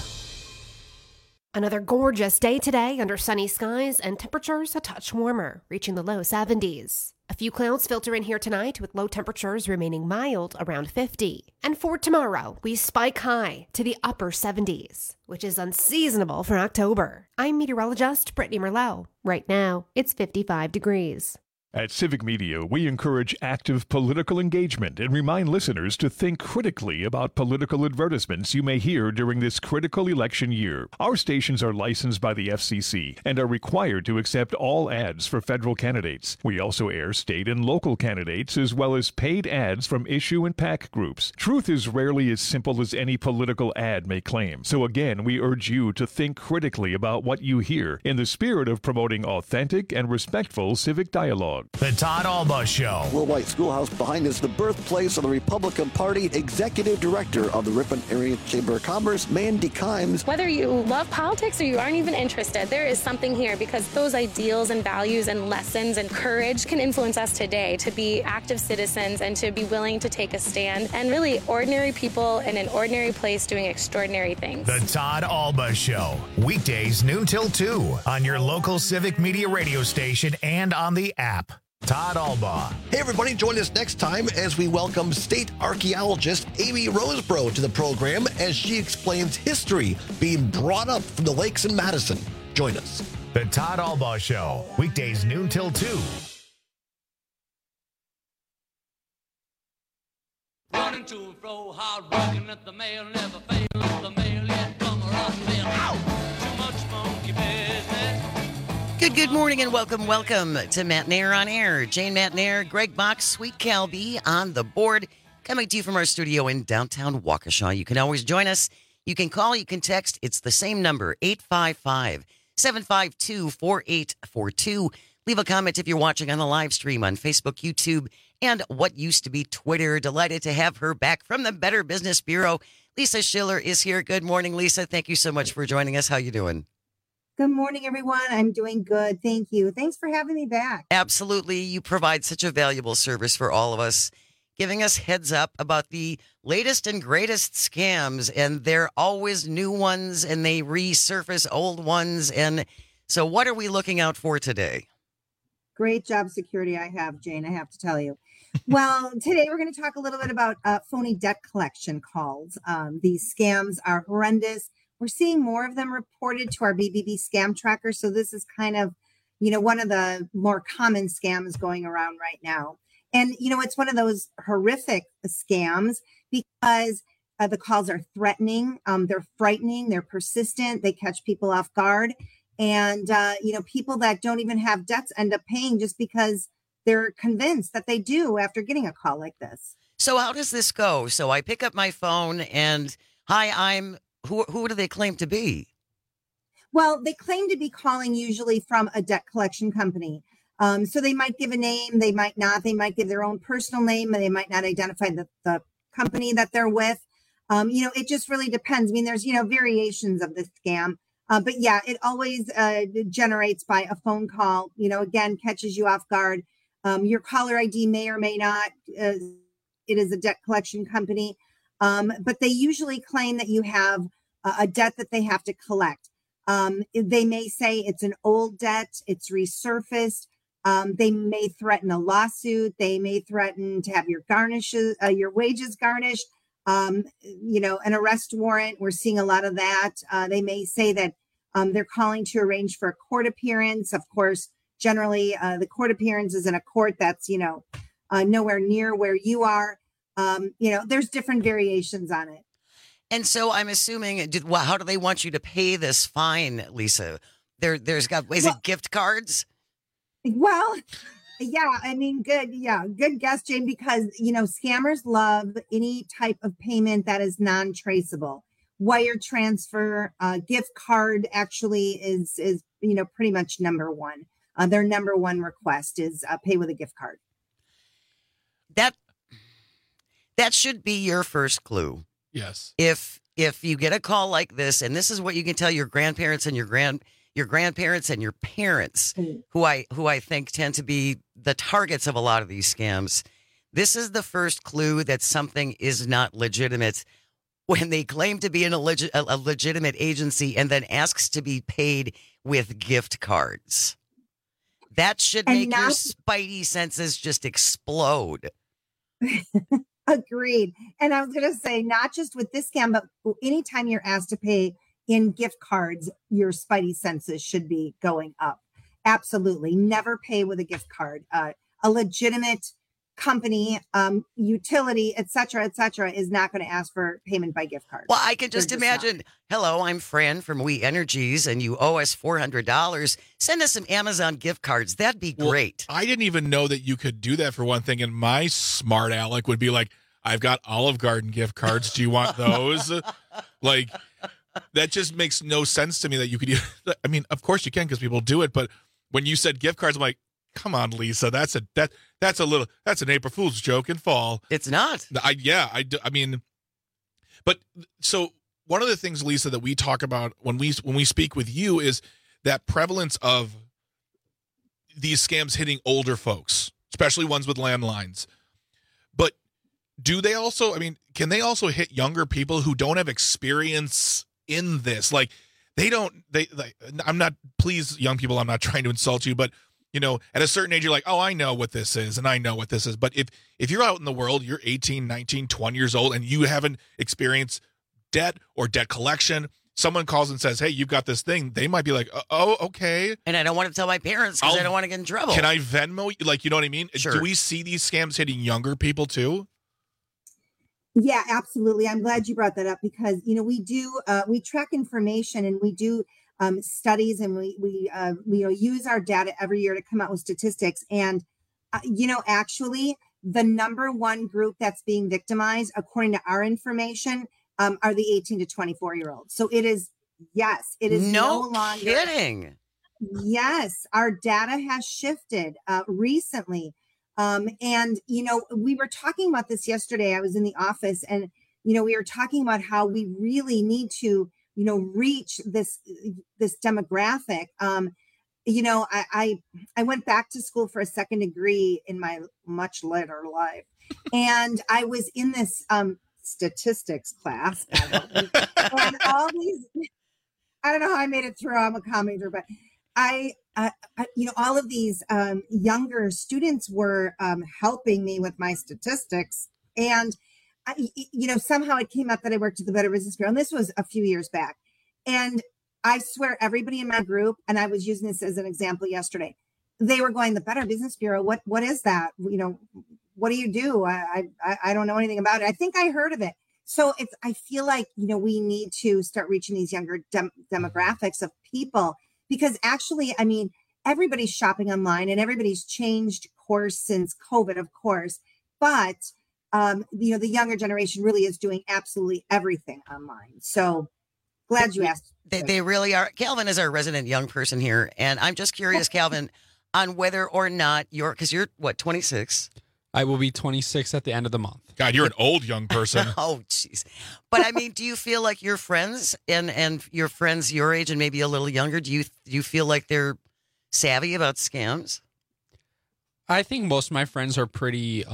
S8: Another gorgeous day today under sunny skies and temperatures a touch warmer, reaching the low 70s. A few clouds filter in here tonight with low temperatures remaining mild around 50. And for tomorrow, we spike high to the upper 70s, which is unseasonable for October. I'm meteorologist Brittany Merlot. Right now, it's 55 degrees.
S9: At Civic Media, we encourage active political engagement and remind listeners to think critically about political advertisements you may hear during this critical election year. Our stations are licensed by the FCC and are required to accept all ads for federal candidates. We also air state and local candidates as well as paid ads from issue and PAC groups. Truth is rarely as simple as any political ad may claim. So again, we urge you to think critically about what you hear in the spirit of promoting authentic and respectful civic dialogue.
S1: The Todd Alba Show.
S27: Will White Schoolhouse behind is the birthplace of the Republican Party. Executive Director of the Ripon Area Chamber of Commerce, Mandy Kimes.
S28: Whether you love politics or you aren't even interested, there is something here because those ideals and values and lessons and courage can influence us today to be active citizens and to be willing to take a stand and really ordinary people in an ordinary place doing extraordinary things.
S1: The Todd Alba Show. Weekdays noon till 2 on your local Civic Media radio station and on the app. Todd Alba.
S29: Hey, everybody, join us next time as we welcome state archaeologist Amy Roseborough to the program as she explains history being brought up from the lakes in Madison. Join us.
S1: The Todd Albaugh Show, weekdays noon till 2.
S3: Running to and fro, hard working at the mail, never fail at the mail, yet come around there. Too much monkey business.
S18: Good morning and welcome to Matt Nair on Air. Jane Matt Nair, Greg Box, Sweet Calby on the board, coming to you from our studio in downtown Waukesha. You can always join us. You can call, you can text. It's the same number, 855-752-4842. Leave a comment if you're watching on the live stream on Facebook, YouTube, and what used to be Twitter. Delighted to have her back from the Better Business Bureau. Lisa Schiller is here. Good morning, Lisa. Thank you so much for joining us. How you doing?
S10: Good morning, everyone. I'm doing good. Thank you. Thanks for having me back.
S18: Absolutely. You provide such a valuable service for all of us, giving us heads up about the latest and greatest scams. And they're always new ones, and they resurface old ones. And so what are we looking out for today?
S10: Great job security I have, Jane, I have to tell you. Well, today we're going to talk a little bit about phony debt collection calls. These scams are horrendous. We're seeing more of them reported to our BBB scam tracker. So this is kind of, one of the more common scams going around right now. And, it's one of those horrific scams because the calls are threatening. They're frightening. They're persistent. They catch people off guard. And, people that don't even have debts end up paying just because they're convinced that they do after getting a call like this.
S18: So how does this go? So I pick up my phone and, hi, who do they claim to be?
S10: Well, they claim to be calling usually from a debt collection company. So they might give a name, they might not. They might give their own personal name, and they might not identify the company that they're with. It just really depends. I mean, there's, variations of this scam. But yeah, it always generates by a phone call, again, catches you off guard. Your caller ID may or may not. It is a debt collection company. But they usually claim that you have a debt that they have to collect. They may say it's an old debt, it's resurfaced. They may threaten a lawsuit. They may threaten to have your wages garnished. An arrest warrant. We're seeing a lot of that. They may say that they're calling to arrange for a court appearance. Of course, generally, the court appearance is in a court that's, nowhere near where you are. There's different variations on it.
S18: And so I'm assuming, how do they want you to pay this fine, Lisa? Is it gift cards?
S10: Well, yeah, I mean, good guess, Jane, because, scammers love any type of payment that is non-traceable. Wire transfer, gift card actually is pretty much number one. Their number one request is pay with a gift card.
S18: That should be your first clue.
S19: Yes.
S18: If you get a call like this, and this is what you can tell your grandparents and your grandparents and your parents, who I think tend to be the targets of a lot of these scams. This is the first clue that something is not legitimate when they claim to be a legitimate agency and then asks to be paid with gift cards. That should make your spidey senses just explode.
S10: Agreed. And I was going to say, not just with this scam, but anytime you're asked to pay in gift cards, your spidey senses should be going up. Absolutely. Never pay with a gift card. A legitimate company, utility, et cetera, is not going to ask for payment by gift card.
S18: Well, I can just imagine, hello, I'm Fran from We Energies, and you owe us $400. Send us some Amazon gift cards. That'd be great.
S19: I didn't even know that you could do that for one thing, and my smart aleck would be like, I've got Olive Garden gift cards. Do you want those? Like, that just makes no sense to me that you could. I mean, of course you can because people do it, but when you said gift cards, I'm like, come on, Lisa, that's an April Fool's joke in fall.
S18: It's not.
S19: I mean, but so one of the things, Lisa, that we talk about when we speak with you is that prevalence of these scams hitting older folks, especially ones with landlines. But do they also, can they also hit younger people who don't have experience in this? Like, please, young people, I'm not trying to insult you, but at a certain age, you're like, oh, I know what this is, and I know what this is. But if you're out in the world, you're 18, 19, 20 years old, and you haven't experienced debt or debt collection, someone calls and says, hey, you've got this thing, they might be like, oh, okay.
S18: And I don't want to tell my parents because I don't want to get in trouble.
S19: Can I Venmo you? Like, you know what I mean?
S18: Sure.
S19: Do we see these scams hitting younger people too?
S10: Yeah, absolutely. I'm glad you brought that up because, we do, we track information and we do studies and we use our data every year to come out with statistics. And, actually the number one group that's being victimized, according to our information, are the 18 to 24-year-olds. So it is no longer
S18: kidding.
S10: Yes, our data has shifted recently. And, we were talking about this yesterday. I was in the office and, we were talking about how we really need to, reach this demographic. I went back to school for a second degree in my much later life. And I was in this statistics class. And all these, I don't know how I made it through. I'm a comm major, but all of these younger students were helping me with my statistics. And, somehow it came up that I worked at the Better Business Bureau. And this was a few years back. And I swear everybody in my group, and I was using this as an example yesterday, they were going, the Better Business Bureau, what is that? What do you do? I don't know anything about it. I think I heard of it. So I feel like, we need to start reaching these younger demographics of people. Because actually, everybody's shopping online and everybody's changed course since COVID, of course. But, the younger generation really is doing absolutely everything online. So glad you asked.
S18: They really are. Calvin is our resident young person here. And I'm just curious, Calvin, on whether or not because you're what, 26?
S4: I will be 26 at the end of the month.
S19: God, you're an old young person.
S18: Oh, jeez. But do you feel like your friends and your friends your age and maybe a little younger, do you feel like they're savvy about scams?
S4: I think most of my friends are pretty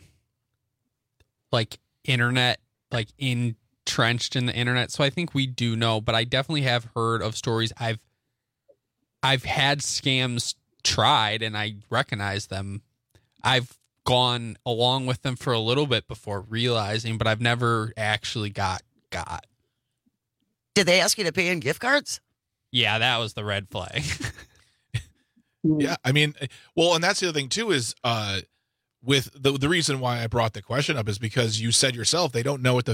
S4: internet, entrenched in the internet. So I think we do know, but I definitely have heard of stories. I've had scams tried and I recognize them. I've gone along with them for a little bit before realizing, but I've never actually got.
S18: Did they ask you to pay in gift cards?
S4: Yeah, that was the red flag.
S19: Yeah, and that's the other thing too is with the reason why I brought the question up is because you said yourself they don't know what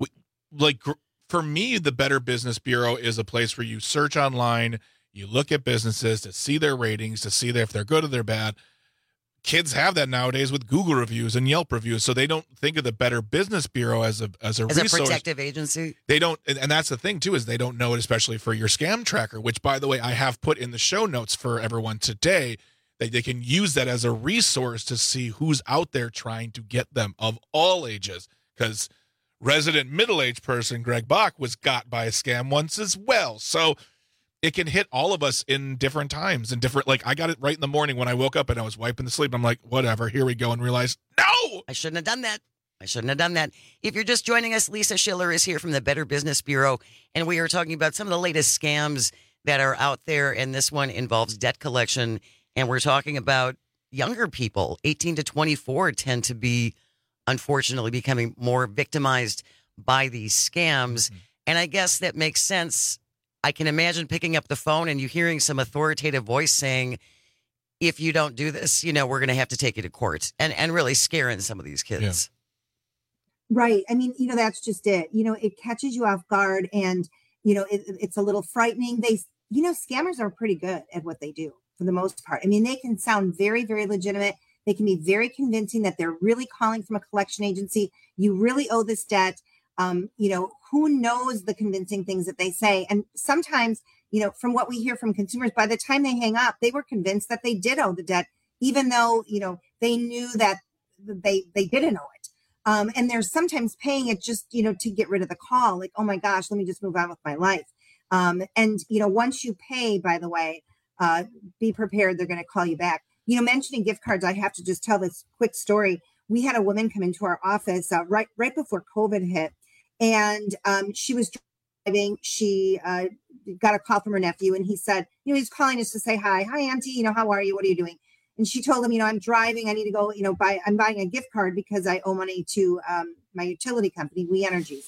S19: for me, the Better Business Bureau is a place where you search online, you look at businesses to see their ratings, to see if they're good or they're bad. Kids have that nowadays with Google reviews and Yelp reviews, so they don't think of the Better Business Bureau as a resource.
S18: A protective agency.
S19: They don't, and that's the thing too, is they don't know it, especially for your scam tracker, which, by the way, I have put in the show notes for everyone today. They can use that as a resource to see who's out there trying to get them of all ages, because resident middle-aged person Greg Bach was got by a scam once as well. So it can hit all of us in different times and different, I got it right in the morning when I woke up and I was wiping the sleep. I'm like, whatever, here we go, and realized, no!
S18: I shouldn't have done that. If you're just joining us, Lisa Schiller is here from the Better Business Bureau, and we are talking about some of the latest scams that are out there, and this one involves debt collection, and we're talking about younger people. 18 to 24 tend to be, unfortunately, becoming more victimized by these scams, and I guess that makes sense. I can imagine picking up the phone and you hearing some authoritative voice saying, if you don't do this, we're going to have to take you to court, and really scaring some of these kids.
S10: Yeah. Right. That's just it. It catches you off guard and, it's a little frightening. Scammers are pretty good at what they do for the most part. They can sound very, very legitimate. They can be very convincing that they're really calling from a collection agency. You really owe this debt. Who knows the convincing things that they say. And sometimes, from what we hear from consumers, by the time they hang up, they were convinced that they did owe the debt, even though, they knew that they didn't owe it. And they're sometimes paying it just, to get rid of the call. Like, oh my gosh, let me just move on with my life. And once you pay, by the way, be prepared. They're going to call you back. Mentioning gift cards, I have to just tell this quick story. We had a woman come into our office right before COVID hit. And she was driving. She got a call from her nephew, and he said, he's calling us to say hi. Hi, Auntie. How are you? What are you doing? And she told him, I'm driving. I need to go, I'm buying a gift card because I owe money to my utility company, We Energies.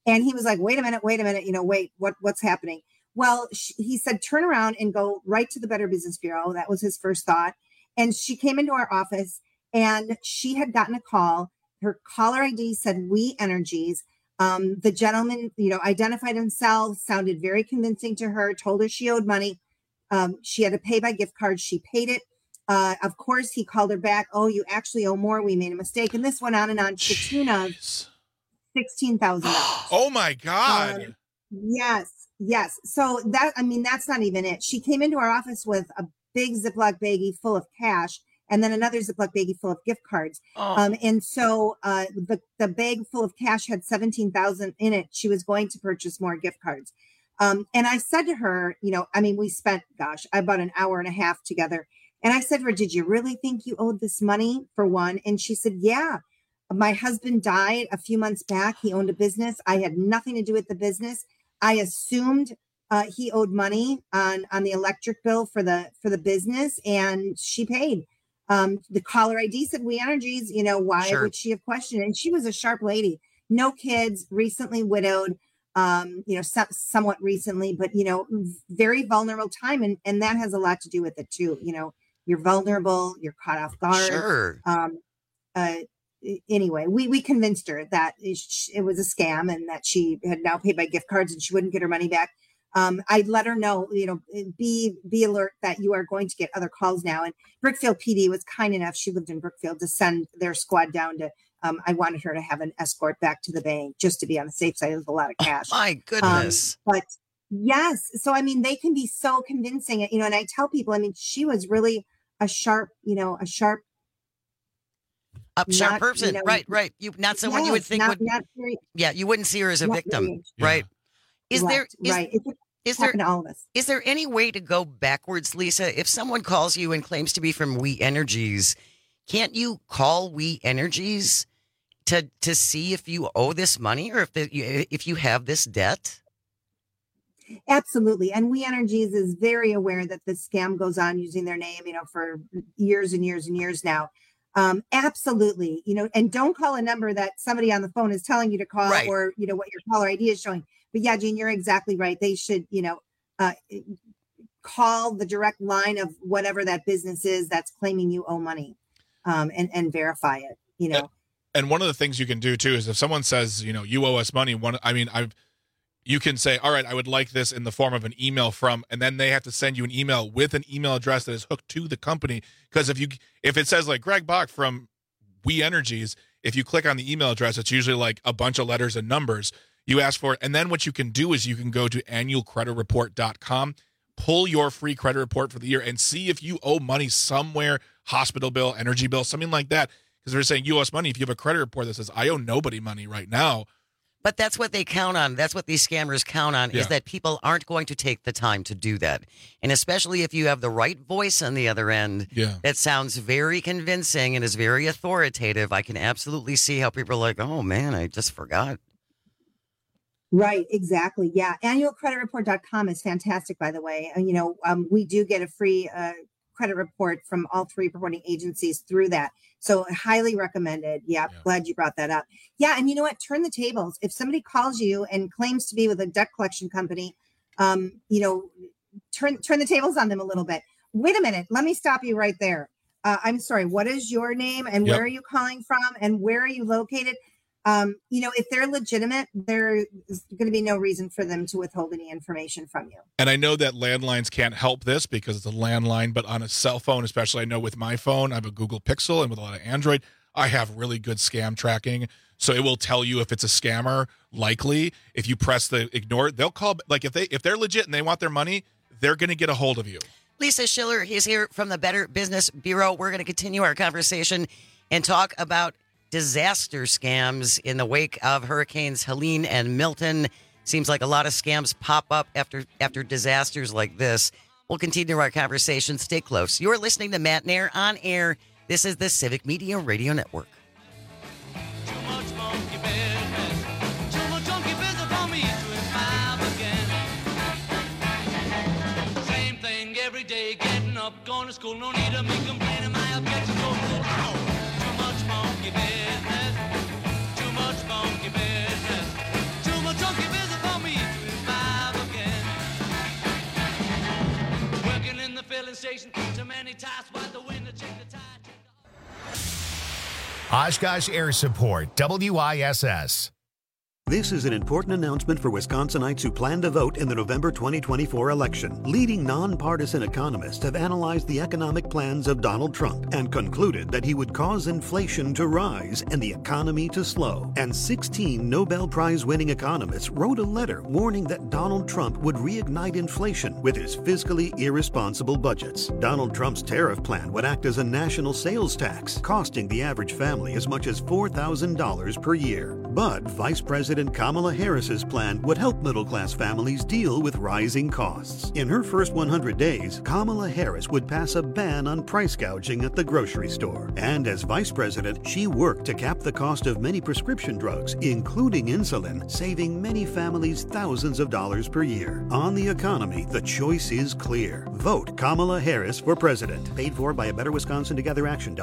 S10: And he was like, wait a minute, wait, what's happening? Well, he said, turn around and go right to the Better Business Bureau. That was his first thought. And she came into our office and she had gotten a call. Her caller ID said We Energies. The gentleman, identified himself, sounded very convincing to her, told her she owed money. She had to pay by gift card. She paid it. Of course, he called her back. Oh, you actually owe more. We made a mistake. And this went on to the tune of $16,000.
S19: Oh my God.
S10: Yes. So that's not even it. She came into our office with a big Ziploc baggie full of cash and then another Ziploc baggie full of gift cards. And so the bag full of cash had $17,000 in it. She was going to purchase more gift cards. And I said to her, we spent, about an hour and a half together. And I said to her, did you really think you owed this money for one? And she said, yeah. My husband died a few months back. He owned a business. I had nothing to do with the business. I assumed he owed money on the electric bill for the business, and she paid. The caller ID said We Energies. Why would she have questioned? And she was a sharp lady. No kids, recently widowed. Somewhat recently, but very vulnerable time, and that has a lot to do with it too. You're vulnerable. You're caught off guard.
S18: Sure.
S10: Anyway, we convinced her that it was a scam and that she had now paid by gift cards and she wouldn't get her money back. I let her know, be alert that you are going to get other calls now. And Brookfield PD was kind enough. She lived in Brookfield to send their squad down to, I wanted her to have an escort back to the bank just to be on the safe side with a lot of cash.
S18: Oh, my goodness.
S10: But yes. So, they can be so convincing, and I tell people, she was really a sharp
S18: person. Right. You not someone you would think would. You wouldn't see her as a victim, right? Is there
S10: to all of us.
S18: Is there any way to go backwards, Lisa? If someone calls you and claims to be from We Energies, can't you call We Energies to see if you owe this money or if you have this debt?
S10: Absolutely. And We Energies is very aware that this scam goes on using their name, for years and years and years now. Absolutely. And don't call a number that somebody on the phone is telling you to call or, what your caller ID is showing. But yeah, Jane, you're exactly right. They should, call the direct line of whatever that business is that's claiming you owe money, and verify it,
S19: And one of the things you can do too is if someone says, you owe us money, you can say, all right, I would like this in the form of an email from, and then they have to send you an email with an email address that is hooked to the company. Because if it says like Greg Bach from We Energies, if you click on the email address, it's usually like a bunch of letters and numbers. You ask for it. And then what you can do is you can go to annualcreditreport.com, pull your free credit report for the year and see if you owe money somewhere, hospital bill, energy bill, something like that. Because they're saying you owe us money. If you have a credit report that says, I owe nobody money right now.
S18: But that's what they count on. That's what these scammers count on, is that people aren't going to take the time to do that. And especially if you have the right voice on the other end, that sounds very convincing and is very authoritative. I can absolutely see how people are like, oh, man, I just forgot.
S10: Right, exactly. Yeah. Annualcreditreport.com is fantastic, by the way. We do get a free credit report from all three reporting agencies through that. So highly recommended. Yeah, glad you brought that up. Yeah, and you know what? Turn the tables. If somebody calls you and claims to be with a debt collection company, turn the tables on them a little bit. Wait a minute. Let me stop you right there. I'm sorry. What is your name and where are you calling from and where are you located? If they're legitimate, there's going to be no reason for them to withhold any information from you.
S19: And I know that landlines can't help this because it's a landline, but on a cell phone, especially I know with my phone, I have a Google Pixel, and with a lot of Android, I have really good scam tracking. So it will tell you if it's a scammer, likely. If you press the ignore, they'll call, like if they're legit and they want their money, they're going to get a hold of you.
S18: Lisa Schiller is here from the Better Business Bureau. We're going to continue our conversation and talk about disaster scams in the wake of Hurricanes Helene and Milton. Seems like a lot of scams pop up after disasters like this. We'll continue our conversation. Stay close. You're listening to Matt Nair on air. This is the Civic Media Radio Network.
S3: Same thing every day, getting up, going to school, no need to make complaining, my objections go full. Too much monkey business, too much monkey business, too much many times by the winner, check the tide.
S1: Oshkosh Air Support, WISS.
S11: This is an important announcement for Wisconsinites who plan to vote in the November 2024 election. Leading nonpartisan economists have analyzed the economic plans of Donald Trump and concluded that he would cause inflation to rise and the economy to slow. And 16 Nobel Prize-winning economists wrote a letter warning that Donald Trump would reignite inflation with his fiscally irresponsible budgets. Donald Trump's tariff plan would act as a national sales tax, costing the average family as much as $4,000 per year. But Vice President Kamala Harris's plan would help middle-class families deal with rising costs. In her first 100 days, Kamala Harris would pass a ban on price gouging at the grocery store. And as vice president, she worked to cap the cost of many prescription drugs, including insulin, saving many families thousands of dollars per year. On the economy, the choice is clear. Vote Kamala Harris for president. Paid for by A Better Wisconsin Together Action,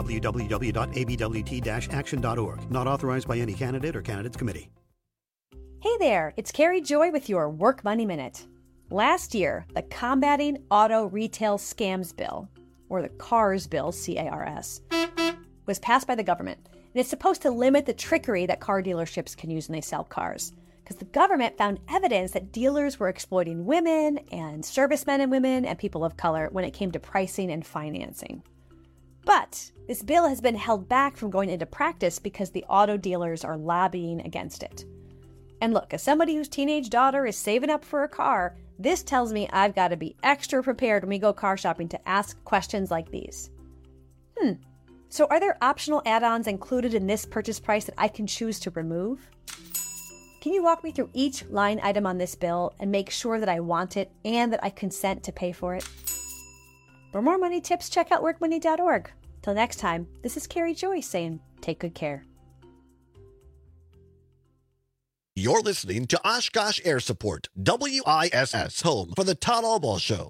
S11: www.abwt-action.org. Not authorized by any candidate or candidates committee.
S12: Hey there, it's Carrie Joy with your Work Money Minute. Last year, the Combating Auto Retail Scams Bill, or the CARS Bill, C-A-R-S, was passed by the government. And it's supposed to limit the trickery that car dealerships can use when they sell cars. Because the government found evidence that dealers were exploiting women and servicemen and women and people of color when it came to pricing and financing. But this bill has been held back from going into practice because the auto dealers are lobbying against it. And look, as somebody whose teenage daughter is saving up for a car, this tells me I've got to be extra prepared when we go car shopping to ask questions like these. So are there optional add-ons included in this purchase price that I can choose to remove? Can you walk me through each line item on this bill and make sure that I want it and that I consent to pay for it? For more money tips, check out workmoney.org. Till next time, this is Carrie Joy saying, take good care.
S27: You're listening to Oshkosh Air Support, WISS, home for the Todd Albaugh Show.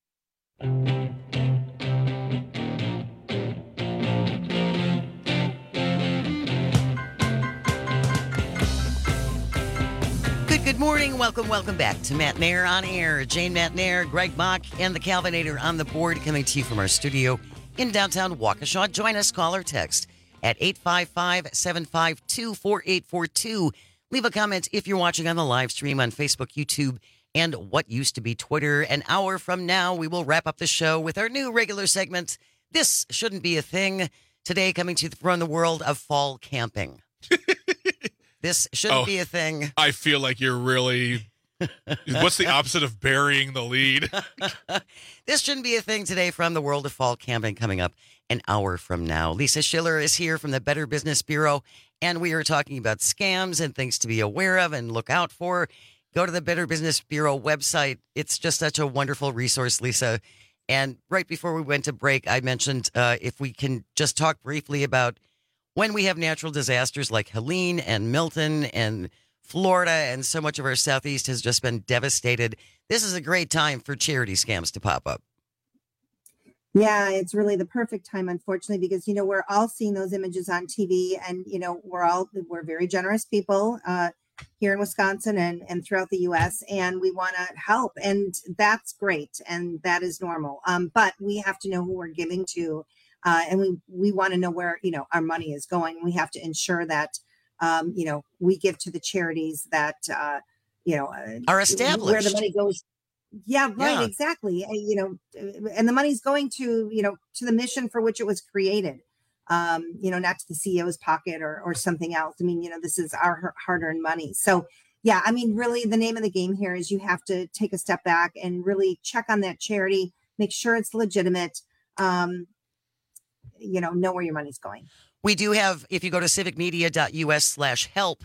S18: Good morning. Welcome back to Matt Nair on Air. Jane Matt Nair, Greg Mock, and the Calvinator on the board coming to you from our studio in downtown Waukesha. Join us, call or text at 855-752-4842. Leave a comment if you're watching on the live stream on Facebook, YouTube, and what used to be Twitter. An hour from now, we will wrap up the show with our new regular segment, This Shouldn't Be a Thing. Today, coming to you from the world of fall camping. This shouldn't be a thing.
S19: I feel like you're really... What's the opposite of burying the lead?
S18: This shouldn't be a thing today from the world of fall camping coming up an hour from now. Lisa Schiller is here from the Better Business Bureau, and we are talking about scams and things to be aware of and look out for. Go to the Better Business Bureau website. It's just such a wonderful resource, Lisa. And right before we went to break, I mentioned if we can just talk briefly about when we have natural disasters like Helene and Milton and Florida and so much of our Southeast has just been devastated. This is a great time for charity scams to pop up.
S10: Yeah, it's really the perfect time, unfortunately, because, we're all seeing those images on TV and, we're very generous people here in Wisconsin and throughout the U.S. and we want to help. And that's great. And that is normal. But we have to know who we're giving to and we want to know where, our money is going. We have to ensure that, we give to the charities that, are
S18: established,
S10: where the money goes. Yeah, right. Yeah. Exactly. And the money's going to, to the mission for which it was created, not to the CEO's pocket or something else. I mean, this is our hard-earned money. So, yeah, I mean, really the name of the game here is you have to take a step back and really check on that charity, make sure it's legitimate, know where your money's going.
S18: We do have, if you go to civicmedia.us/help,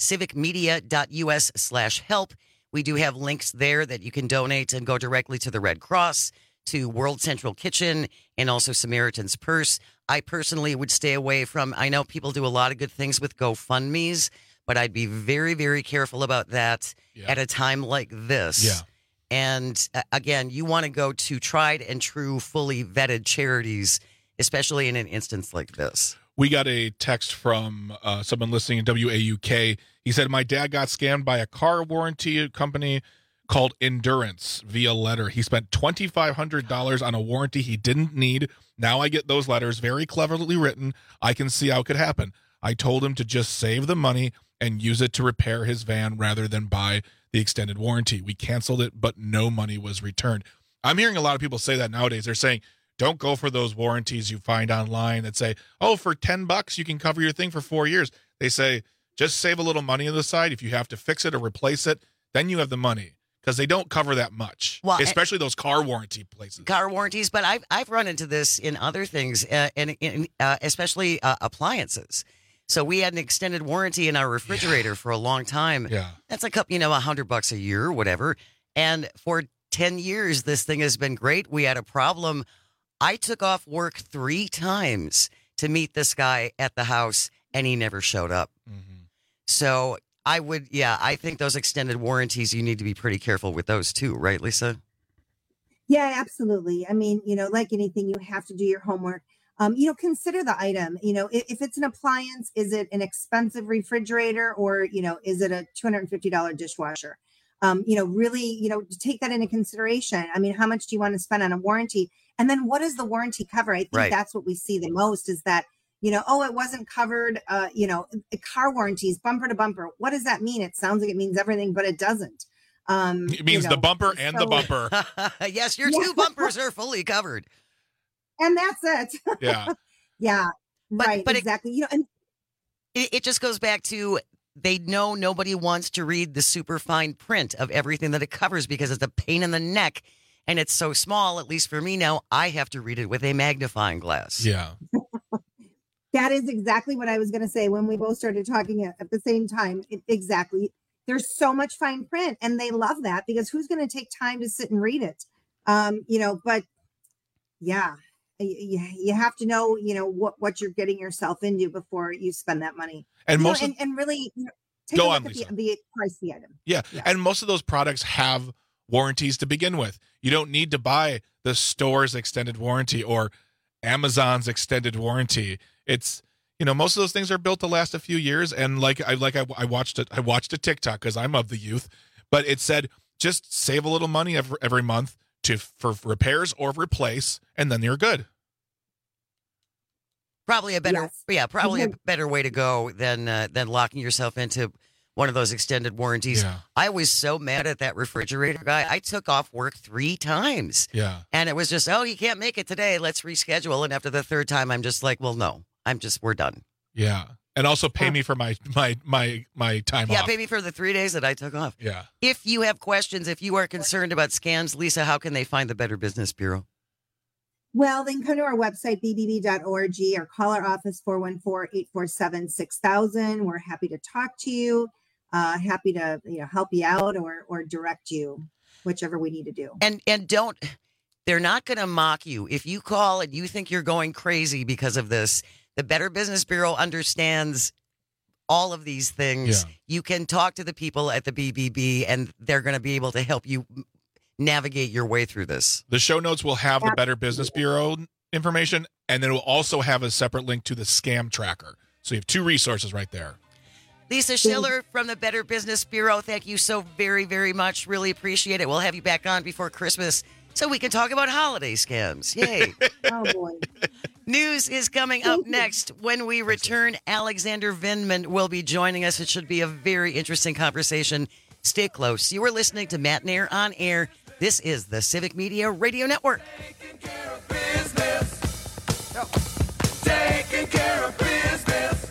S18: civicmedia.us/help, we do have links there that you can donate and go directly to the Red Cross, to World Central Kitchen, and also Samaritan's Purse. I personally would stay away from, I know people do a lot of good things with GoFundMes, but I'd be very, very careful about that at a time like this. Yeah. And again, you want to go to tried and true, fully vetted charities, especially in an instance like this.
S19: We got a text from someone listening in WAUK. He said, my dad got scammed by a car warranty company, called Endurance via letter. He spent $2,500 on a warranty he didn't need. Now I get those letters, very cleverly written. I can see how it could happen. I told him to just save the money and use it to repair his van rather than buy the extended warranty. We canceled it, but no money was returned. I'm hearing a lot of people say that nowadays. They're saying, don't go for those warranties you find online that say, oh, for $10 you can cover your thing for 4 years. They say, just save a little money on the side. If you have to fix it or replace it, then you have the money, because they don't cover that much, especially those car warranty places.
S18: Car warranties, but I've run into this in other things, and especially appliances. So we had an extended warranty in our refrigerator for a long time.
S19: Yeah.
S18: That's like, $100 a year or whatever. And for 10 years, this thing has been great. We had a problem. I took off work 3 times to meet this guy at the house, and he never showed up.
S19: Mm-hmm.
S18: So I think those extended warranties, you need to be pretty careful with those too, right, Lisa?
S10: Yeah, absolutely. I mean, like anything, you have to do your homework. Consider the item. If it's an appliance, is it an expensive refrigerator, or, is it a $250 dishwasher? Really, take that into consideration. I mean, how much do you want to spend on a warranty? And then what does the warranty cover? I think that's what we see the most is that, it wasn't covered, car warranties, bumper to bumper. What does that mean? It sounds like it means everything, but it doesn't.
S19: It means the bumper and the bumper.
S18: Yes, your 2 bumpers are fully covered.
S10: And that's it.
S19: Yeah.
S10: Yeah. But exactly.
S18: And it just goes back to, they know nobody wants to read the super fine print of everything that it covers because it's a pain in the neck and it's so small. At least for me now, I have to read it with a magnifying glass.
S19: Yeah.
S10: That is exactly what I was going to say when we both started talking at the same time. Exactly. There's so much fine print, and they love that because who's going to take time to sit and read it? But yeah, you have to know, what you're getting yourself into before you spend that money.
S19: And
S10: really take a look at the price of the item.
S19: Yeah. And most of those products have warranties to begin with. You don't need to buy the store's extended warranty or Amazon's extended warranty. It's, most of those things are built to last a few years. And I watched a TikTok because I'm of the youth, but it said, just save a little money every month for repairs or replace, and then you're good.
S18: Probably a better, a better way to go than locking yourself into one of those extended warranties.
S19: Yeah.
S18: I was so mad at that refrigerator guy. I took off work 3 times.
S19: Yeah.
S18: And it was just, you can't make it today. Let's reschedule. And after the 3rd time, I'm just like, well, no, we're done.
S19: Yeah. And also pay me for my time off.
S18: Yeah, pay me for the 3 days that I took off.
S19: Yeah.
S18: If you have questions, if you are concerned about scams, Lisa, how can they find the Better Business Bureau?
S10: Well, they can come to our website, bbb.org, or call our office, 414-847-6000. We're happy to talk to you, happy to help you out or direct you, whichever we need to do.
S18: And they're not going to mock you. If you call and you think you're going crazy because of this, the Better Business Bureau understands all of these things.
S19: Yeah.
S18: You can talk to the people at the BBB, and they're going to be able to help you navigate your way through this.
S19: The show notes will have the Better Business Bureau information, and then it will also have a separate link to the scam tracker. So you have 2 resources right there.
S18: Lisa Schiller from the Better Business Bureau, thank you so very, very much. Really appreciate it. We'll have you back on before Christmas so we can talk about holiday scams. Yay.
S10: Oh, boy.
S18: News is coming up next. When we return, Alexander Vindman will be joining us. It should be a very interesting conversation. Stay close. You are listening to Matt and Air on Air. This is the Civic Media Radio Network.
S26: Taking care of business. Taking care of business.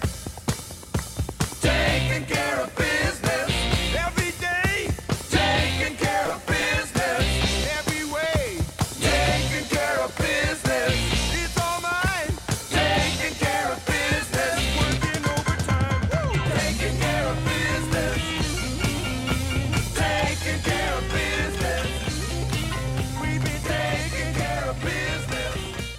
S26: Taking care of business. Every day. Taking care of business. Every way. Taking care of business. It's all mine. Taking care of business. Working overtime. Woo. Taking care of business. Taking care of business. We've been taking care of business.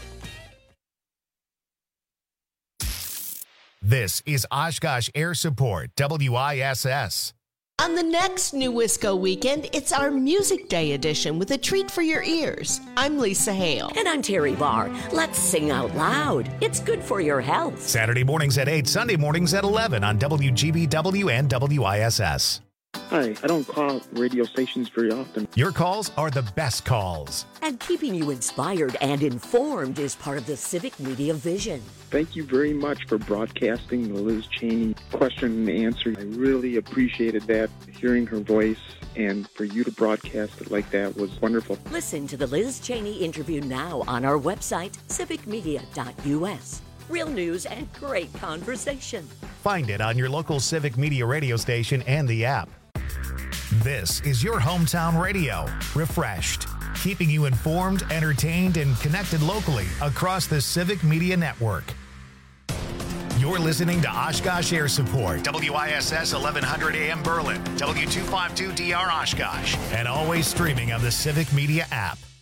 S1: This is Oshkosh Air Support, WISS.
S7: On the next New Wisco weekend, it's our Music Day edition with a treat for your ears. I'm Lisa Hale.
S13: And I'm Terry Barr. Let's sing out loud. It's good for your health.
S1: Saturday mornings at 8, Sunday mornings at 11 on WGBW and WISS.
S15: Hi, I don't call radio stations very often.
S1: Your calls are the best calls.
S13: And keeping you inspired and informed is part of the Civic Media vision.
S15: Thank you very much for broadcasting the Liz Cheney question and answer. I really appreciated that, hearing her voice, and for you to broadcast it like that was wonderful.
S13: Listen to the Liz Cheney interview now on our website, civicmedia.us. Real news and great conversation.
S1: Find it on your local Civic Media radio station and the app. This is your hometown radio, refreshed, keeping you informed, entertained, and connected locally across the Civic Media Network. You're listening to Oshkosh Air Support, WISS 1100 AM Berlin, W252DR Oshkosh, and always streaming on the Civic Media app.